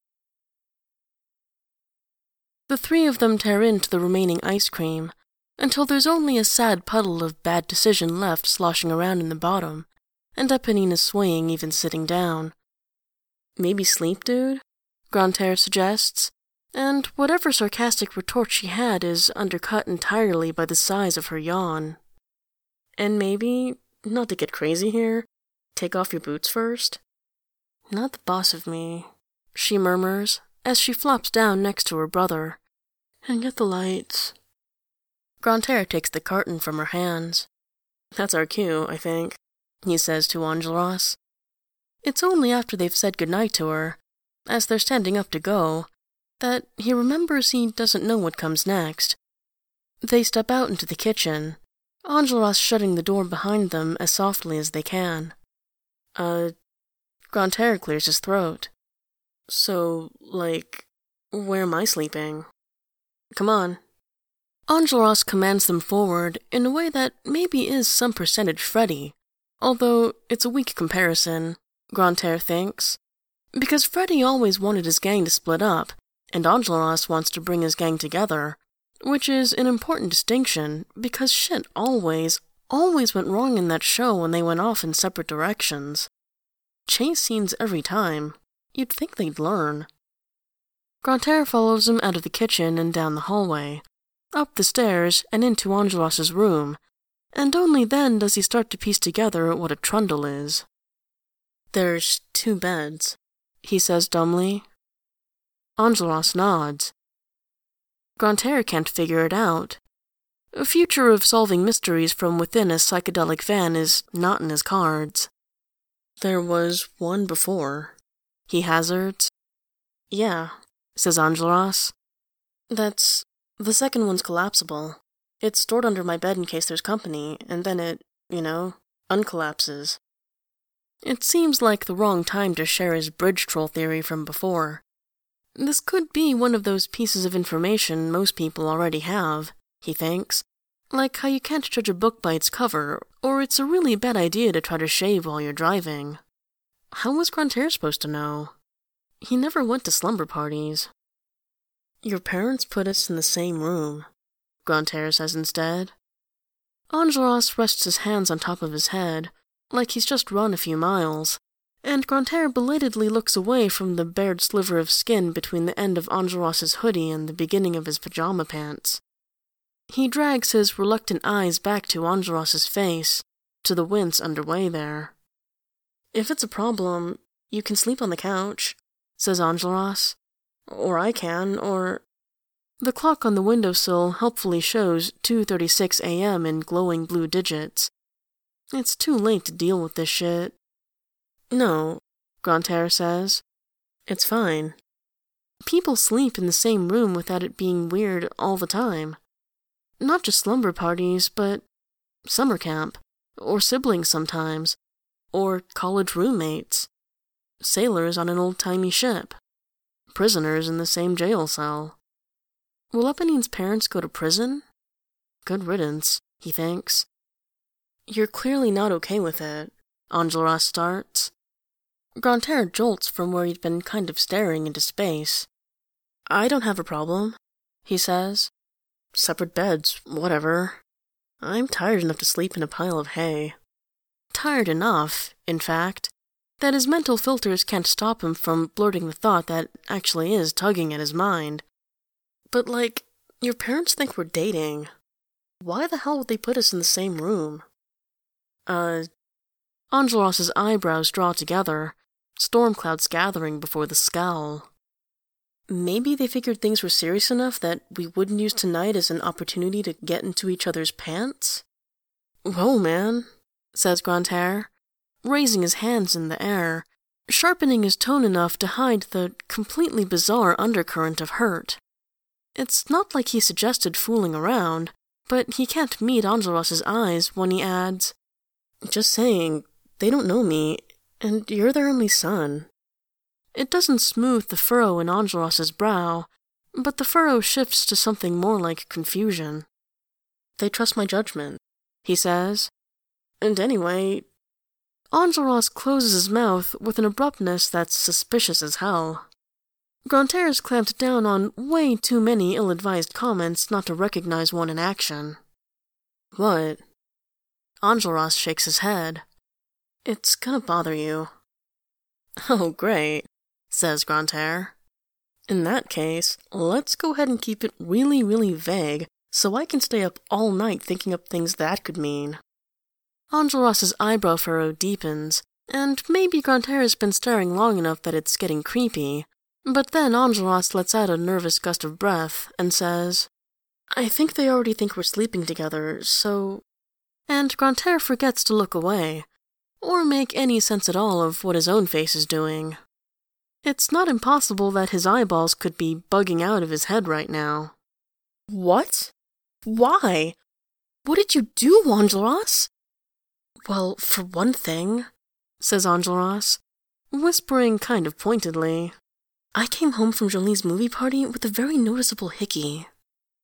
The three of them tear into the remaining ice cream, until there's only a sad puddle of bad decision left sloshing around in the bottom, and Eponine is swaying even sitting down. Maybe sleep, dude? Grantaire suggests, and whatever sarcastic retort she had is undercut entirely by the size of her yawn. And maybe, not to get crazy here, take off your boots first? Not the boss of me, she murmurs, as she flops down next to her brother. And get the lights. Grantaire takes the carton from her hands. That's our cue, I think, he says to Enjolras. It's only after they've said goodnight to her, as they're standing up to go, that he remembers he doesn't know what comes next. They step out into the kitchen, Enjolras shutting the door behind them as softly as they can. Grantaire clears his throat. So, like, where am I sleeping? Come on. Enjolras commands them forward in a way that maybe is some percentage Freddy, although it's a weak comparison, Grantaire thinks, because Freddy always wanted his gang to split up, and Enjolras wants to bring his gang together, which is an important distinction because shit always went wrong in that show when they went off in separate directions. Chase scenes every time. You'd think they'd learn. Grantaire follows him out of the kitchen and down the hallway, up the stairs and into Enjolras' room, and only then does he start to piece together what a trundle is. "There's 2 beds," he says dumbly. Enjolras nods. Grantaire can't figure it out. A future of solving mysteries from within a psychedelic van is not in his cards. "There was one before," he hazards. "Yeah," says Enjolras. "The second one's collapsible. It's stored under my bed in case there's company, and then it, uncollapses." It seems like the wrong time to share his bridge troll theory from before. This could be one of those pieces of information most people already have, he thinks, like how you can't judge a book by its cover, or it's a really bad idea to try to shave while you're driving. How was Grantaire supposed to know? He never went to slumber parties. "Your parents put us in the same room," Grantaire says instead. Enjolras rests his hands on top of his head, like he's just run a few miles, and Grantaire belatedly looks away from the bared sliver of skin between the end of Enjolras' hoodie and the beginning of his pajama pants. He drags his reluctant eyes back to Enjolras' face, to the wince underway there. "If it's a problem, you can sleep on the couch," says Enjolras. "Or I can, or—" The clock on the windowsill helpfully shows 2:36 a.m. in glowing blue digits. It's too late to deal with this shit. "No," Grantaire says. "It's fine. People sleep in the same room without it being weird all the time. Not just slumber parties, but summer camp, or siblings sometimes, or college roommates, sailors on an old-timey ship, prisoners in the same jail cell. Will Eponine's parents go to prison? Good riddance, he thinks. You're clearly not okay with it, Enjolras starts. Grantaire jolts from where he'd been kind of staring into space. I don't have a problem, he says. Separate beds, whatever. I'm tired enough to sleep in a pile of hay. Tired enough, in fact, that his mental filters can't stop him from blurting the thought that actually is tugging at his mind. But, your parents think we're dating. Why the hell would they put us in the same room? Enjolras' eyebrows draw together, storm clouds gathering before the scowl. Maybe they figured things were serious enough that we wouldn't use tonight as an opportunity to get into each other's pants? Whoa, man, says Grantaire, raising his hands in the air, sharpening his tone enough to hide the completely bizarre undercurrent of hurt. It's not like he suggested fooling around, but he can't meet Enjolras' eyes when he adds, Just saying, they don't know me, and you're their only son. It doesn't smooth the furrow in Enjolras' brow, but the furrow shifts to something more like confusion. They trust my judgment, he says. And anyway, Enjolras closes his mouth with an abruptness that's suspicious as hell. Grantaire's clamped down on way too many ill-advised comments not to recognize one in action. What? Enjolras shakes his head. It's gonna bother you. Oh, great, says Grantaire. In that case, let's go ahead and keep it really, really vague so I can stay up all night thinking up things that could mean. Enjolras' eyebrow furrow deepens, and maybe Grantaire has been staring long enough that it's getting creepy, but then Enjolras lets out a nervous gust of breath and says, I think they already think we're sleeping together, so... And Grantaire forgets to look away, or make any sense at all of what his own face is doing. It's not impossible that his eyeballs could be bugging out of his head right now. What? Why? What did you do, Enjolras? Well, for one thing, says Enjolras, whispering kind of pointedly, I came home from Jolie's movie party with a very noticeable hickey.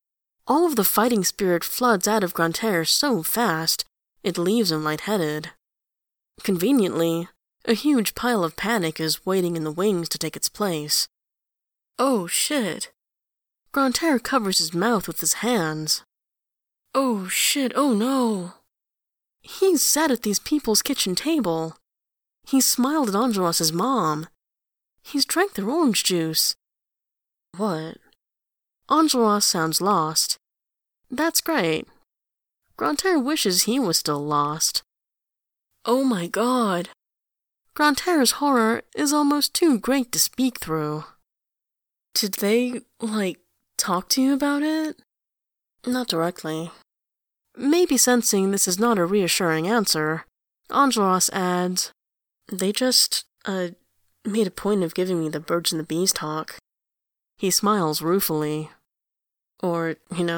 All of the fighting spirit floods out of Grantaire so fast, it leaves him lightheaded. Conveniently, a huge pile of panic is waiting in the wings to take its place. Oh shit. Grantaire covers his mouth with his hands. Oh shit, oh no. He's sat at these people's kitchen table. He's smiled at Enjolras' mom. He's drank their orange juice. What? Enjolras sounds lost. That's great. Grantaire wishes he was still lost. Oh my god. Grantaire's horror is almost too great to speak through. Did they, talk to you about it? Not directly. Maybe sensing this is not a reassuring answer, Enjolras adds, they just, made a point of giving me the birds and the bees talk. He smiles ruefully. Or,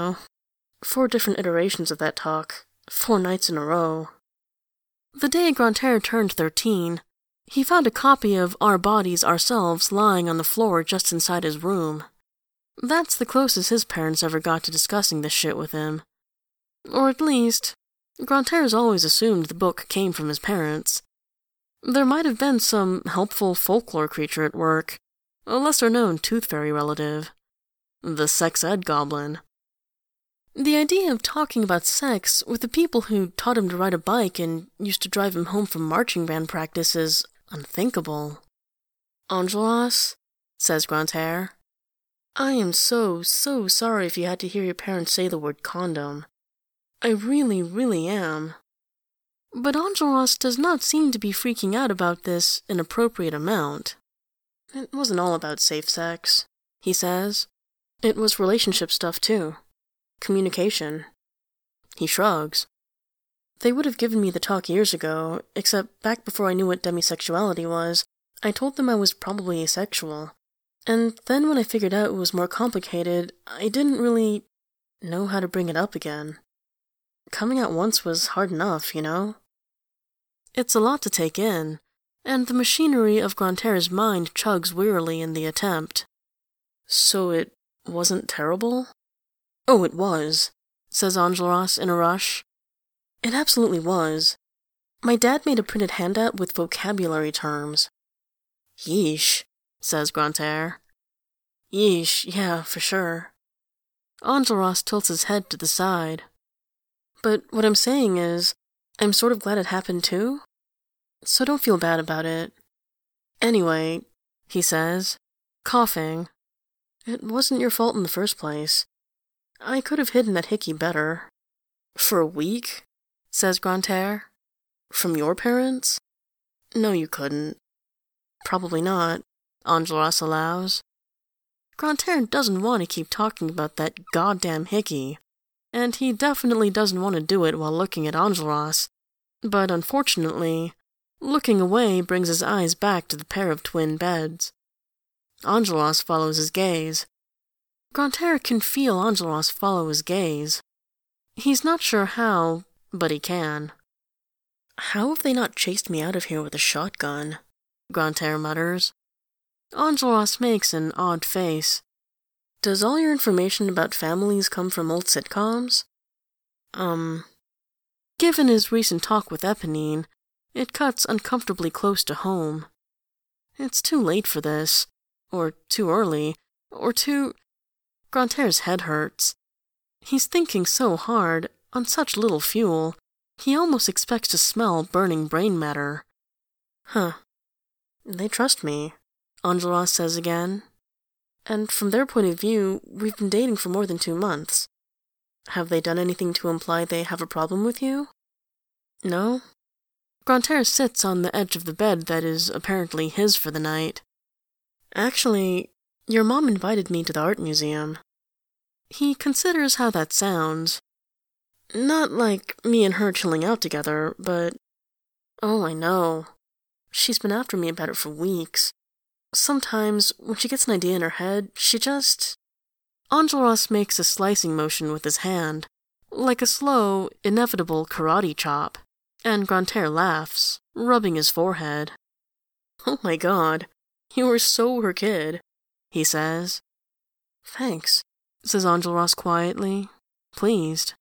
4 different iterations of that talk, 4 nights in a row. The day Grantaire turned 13, he found a copy of Our Bodies, Ourselves lying on the floor just inside his room. That's the closest his parents ever got to discussing this shit with him. Or at least, Grantaire's always assumed the book came from his parents. There might have been some helpful folklore creature at work, a lesser-known tooth fairy relative. The sex ed goblin. The idea of talking about sex with the people who taught him to ride a bike and used to drive him home from marching band practice is unthinkable. Enjolras, says Grantaire, I am so sorry if you had to hear your parents say the word condom. I really, really am. But Enjolras does not seem to be freaking out about this inappropriate amount. It wasn't all about safe sex, he says. It was relationship stuff, too. Communication. He shrugs. They would have given me the talk years ago, except back before I knew what demisexuality was, I told them I was probably asexual. And then when I figured out it was more complicated, I didn't really know how to bring it up again. Coming out once was hard enough, It's a lot to take in, and the machinery of Grantaire's mind chugs wearily in the attempt. So it wasn't terrible? Oh, it was, says Enjolras in a rush. It absolutely was. My dad made a printed handout with vocabulary terms. Yeesh, says Grantaire. Yeesh, yeah, for sure. Enjolras tilts his head to the side. But what I'm saying is, I'm sort of glad it happened too. So don't feel bad about it. Anyway, he says, coughing, it wasn't your fault in the first place. I could have hidden that hickey better. For a week? Says Grantaire. From your parents? No, you couldn't. Probably not, Enjolras allows. Grantaire doesn't want to keep talking about that goddamn hickey, and he definitely doesn't want to do it while looking at Enjolras, but unfortunately, looking away brings his eyes back to the pair of twin beds. Enjolras follows his gaze. Grantaire can feel Enjolras follow his gaze. He's not sure how, but he can. How have they not chased me out of here with a shotgun? Grantaire mutters. Enjolras makes an odd face. Does all your information about families come from old sitcoms? Given his recent talk with Eponine, it cuts uncomfortably close to home. It's too late for this, or too early, or too... Grantaire's head hurts. He's thinking so hard, on such little fuel, he almost expects to smell burning brain matter. Huh. They trust me, Enjolras says again. And from their point of view, we've been dating for more than 2 months. Have they done anything to imply they have a problem with you? No? Grantaire sits on the edge of the bed that is apparently his for the night. Actually, your mom invited me to the art museum. He considers how that sounds. Not like me and her chilling out together, but... Oh, I know. She's been after me about it for weeks. Sometimes, when she gets an idea in her head, she just... Enjolras makes a slicing motion with his hand, like a slow, inevitable karate chop, and Grantaire laughs, rubbing his forehead. Oh my god, you were so her kid, he says. Thanks, says Enjolras quietly. pleased.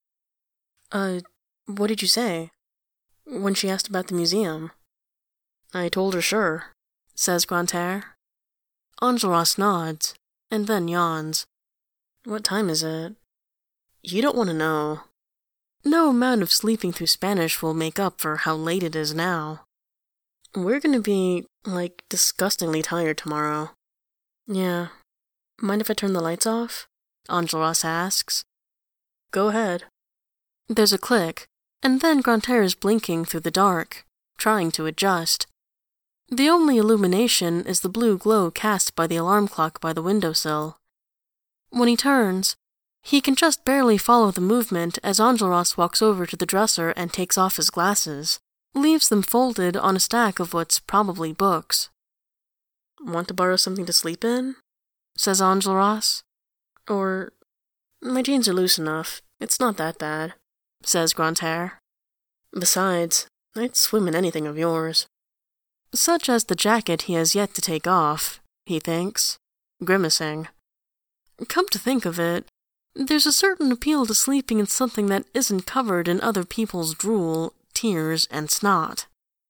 What did you say? When she asked about the museum? I told her sure, says Grantaire. Enjolras nods, and then yawns. What time is it? You don't want to know. No amount of sleeping through Spanish will make up for how late it is now. We're gonna be, disgustingly tired tomorrow. Yeah. Mind if I turn the lights off? Enjolras asks. Go ahead. There's a click, and then Grantaire is blinking through the dark, trying to adjust. The only illumination is the blue glow cast by the alarm clock by the windowsill. When he turns, he can just barely follow the movement as Enjolras walks over to the dresser and takes off his glasses, leaves them folded on a stack of what's probably books. Want to borrow something to sleep in? Says Enjolras. Or, my jeans are loose enough. It's not that bad, says Grantaire. Besides, I'd swim in anything of yours. Such as the jacket he has yet to take off, he thinks, grimacing. Come to think of it, there's a certain appeal to sleeping in something that isn't covered in other people's drool, tears, and snot.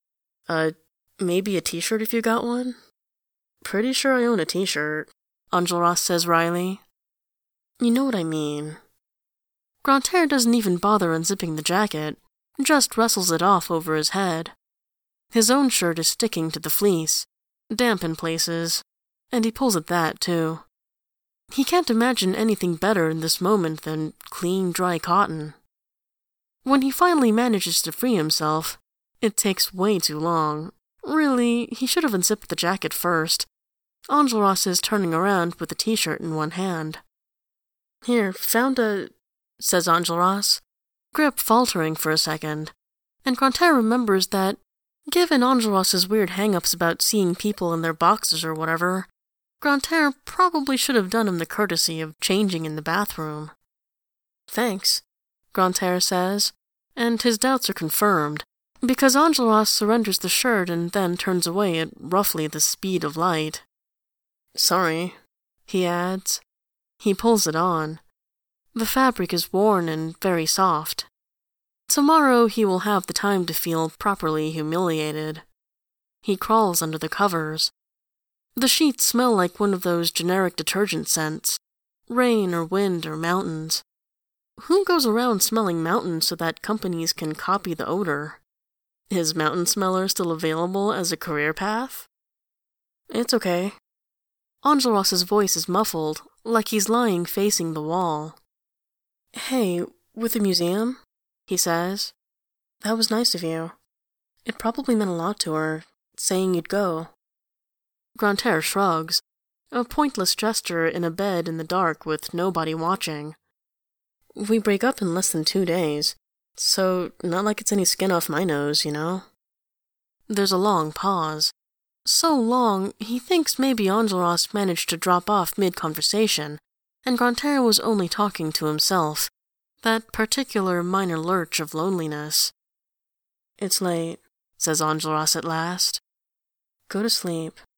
Maybe a t-shirt if you got one? Pretty sure I own a t-shirt, Enjolras says wryly. You know what I mean. Grantaire doesn't even bother unzipping the jacket, just wrestles it off over his head. His own shirt is sticking to the fleece, damp in places, and he pulls at that, too. He can't imagine anything better in this moment than clean, dry cotton. When he finally manages to free himself, it takes way too long. Really, he should have unzipped the jacket first. Enjolras is turning around with the t-shirt in one hand. Here, says Enjolras, grip faltering for a second, and Grantaire remembers that, given Enjolras' weird hang-ups about seeing people in their boxes or whatever, Grantaire probably should have done him the courtesy of changing in the bathroom. Thanks, Grantaire says, and his doubts are confirmed, because Enjolras surrenders the shirt and then turns away at roughly the speed of light. Sorry, he adds. He pulls it on. The fabric is worn and very soft. Tomorrow he will have the time to feel properly humiliated. He crawls under the covers. The sheets smell like one of those generic detergent scents, rain or wind or mountains. Who goes around smelling mountains so that companies can copy the odor? Is Mountain Smeller still available as a career path? It's okay. Enjolras' voice is muffled, like he's lying facing the wall. Hey, with the museum? He says. That was nice of you. It probably meant a lot to her, saying you'd go. Grantaire shrugs, a pointless gesture in a bed in the dark with nobody watching. We break up in less than 2 days, so not like it's any skin off my nose, you know? There's a long pause. So long, he thinks maybe Enjolras managed to drop off mid-conversation, and Grantaire was only talking to himself, that particular minor lurch of loneliness. It's late, says Enjolras at last. Go to sleep.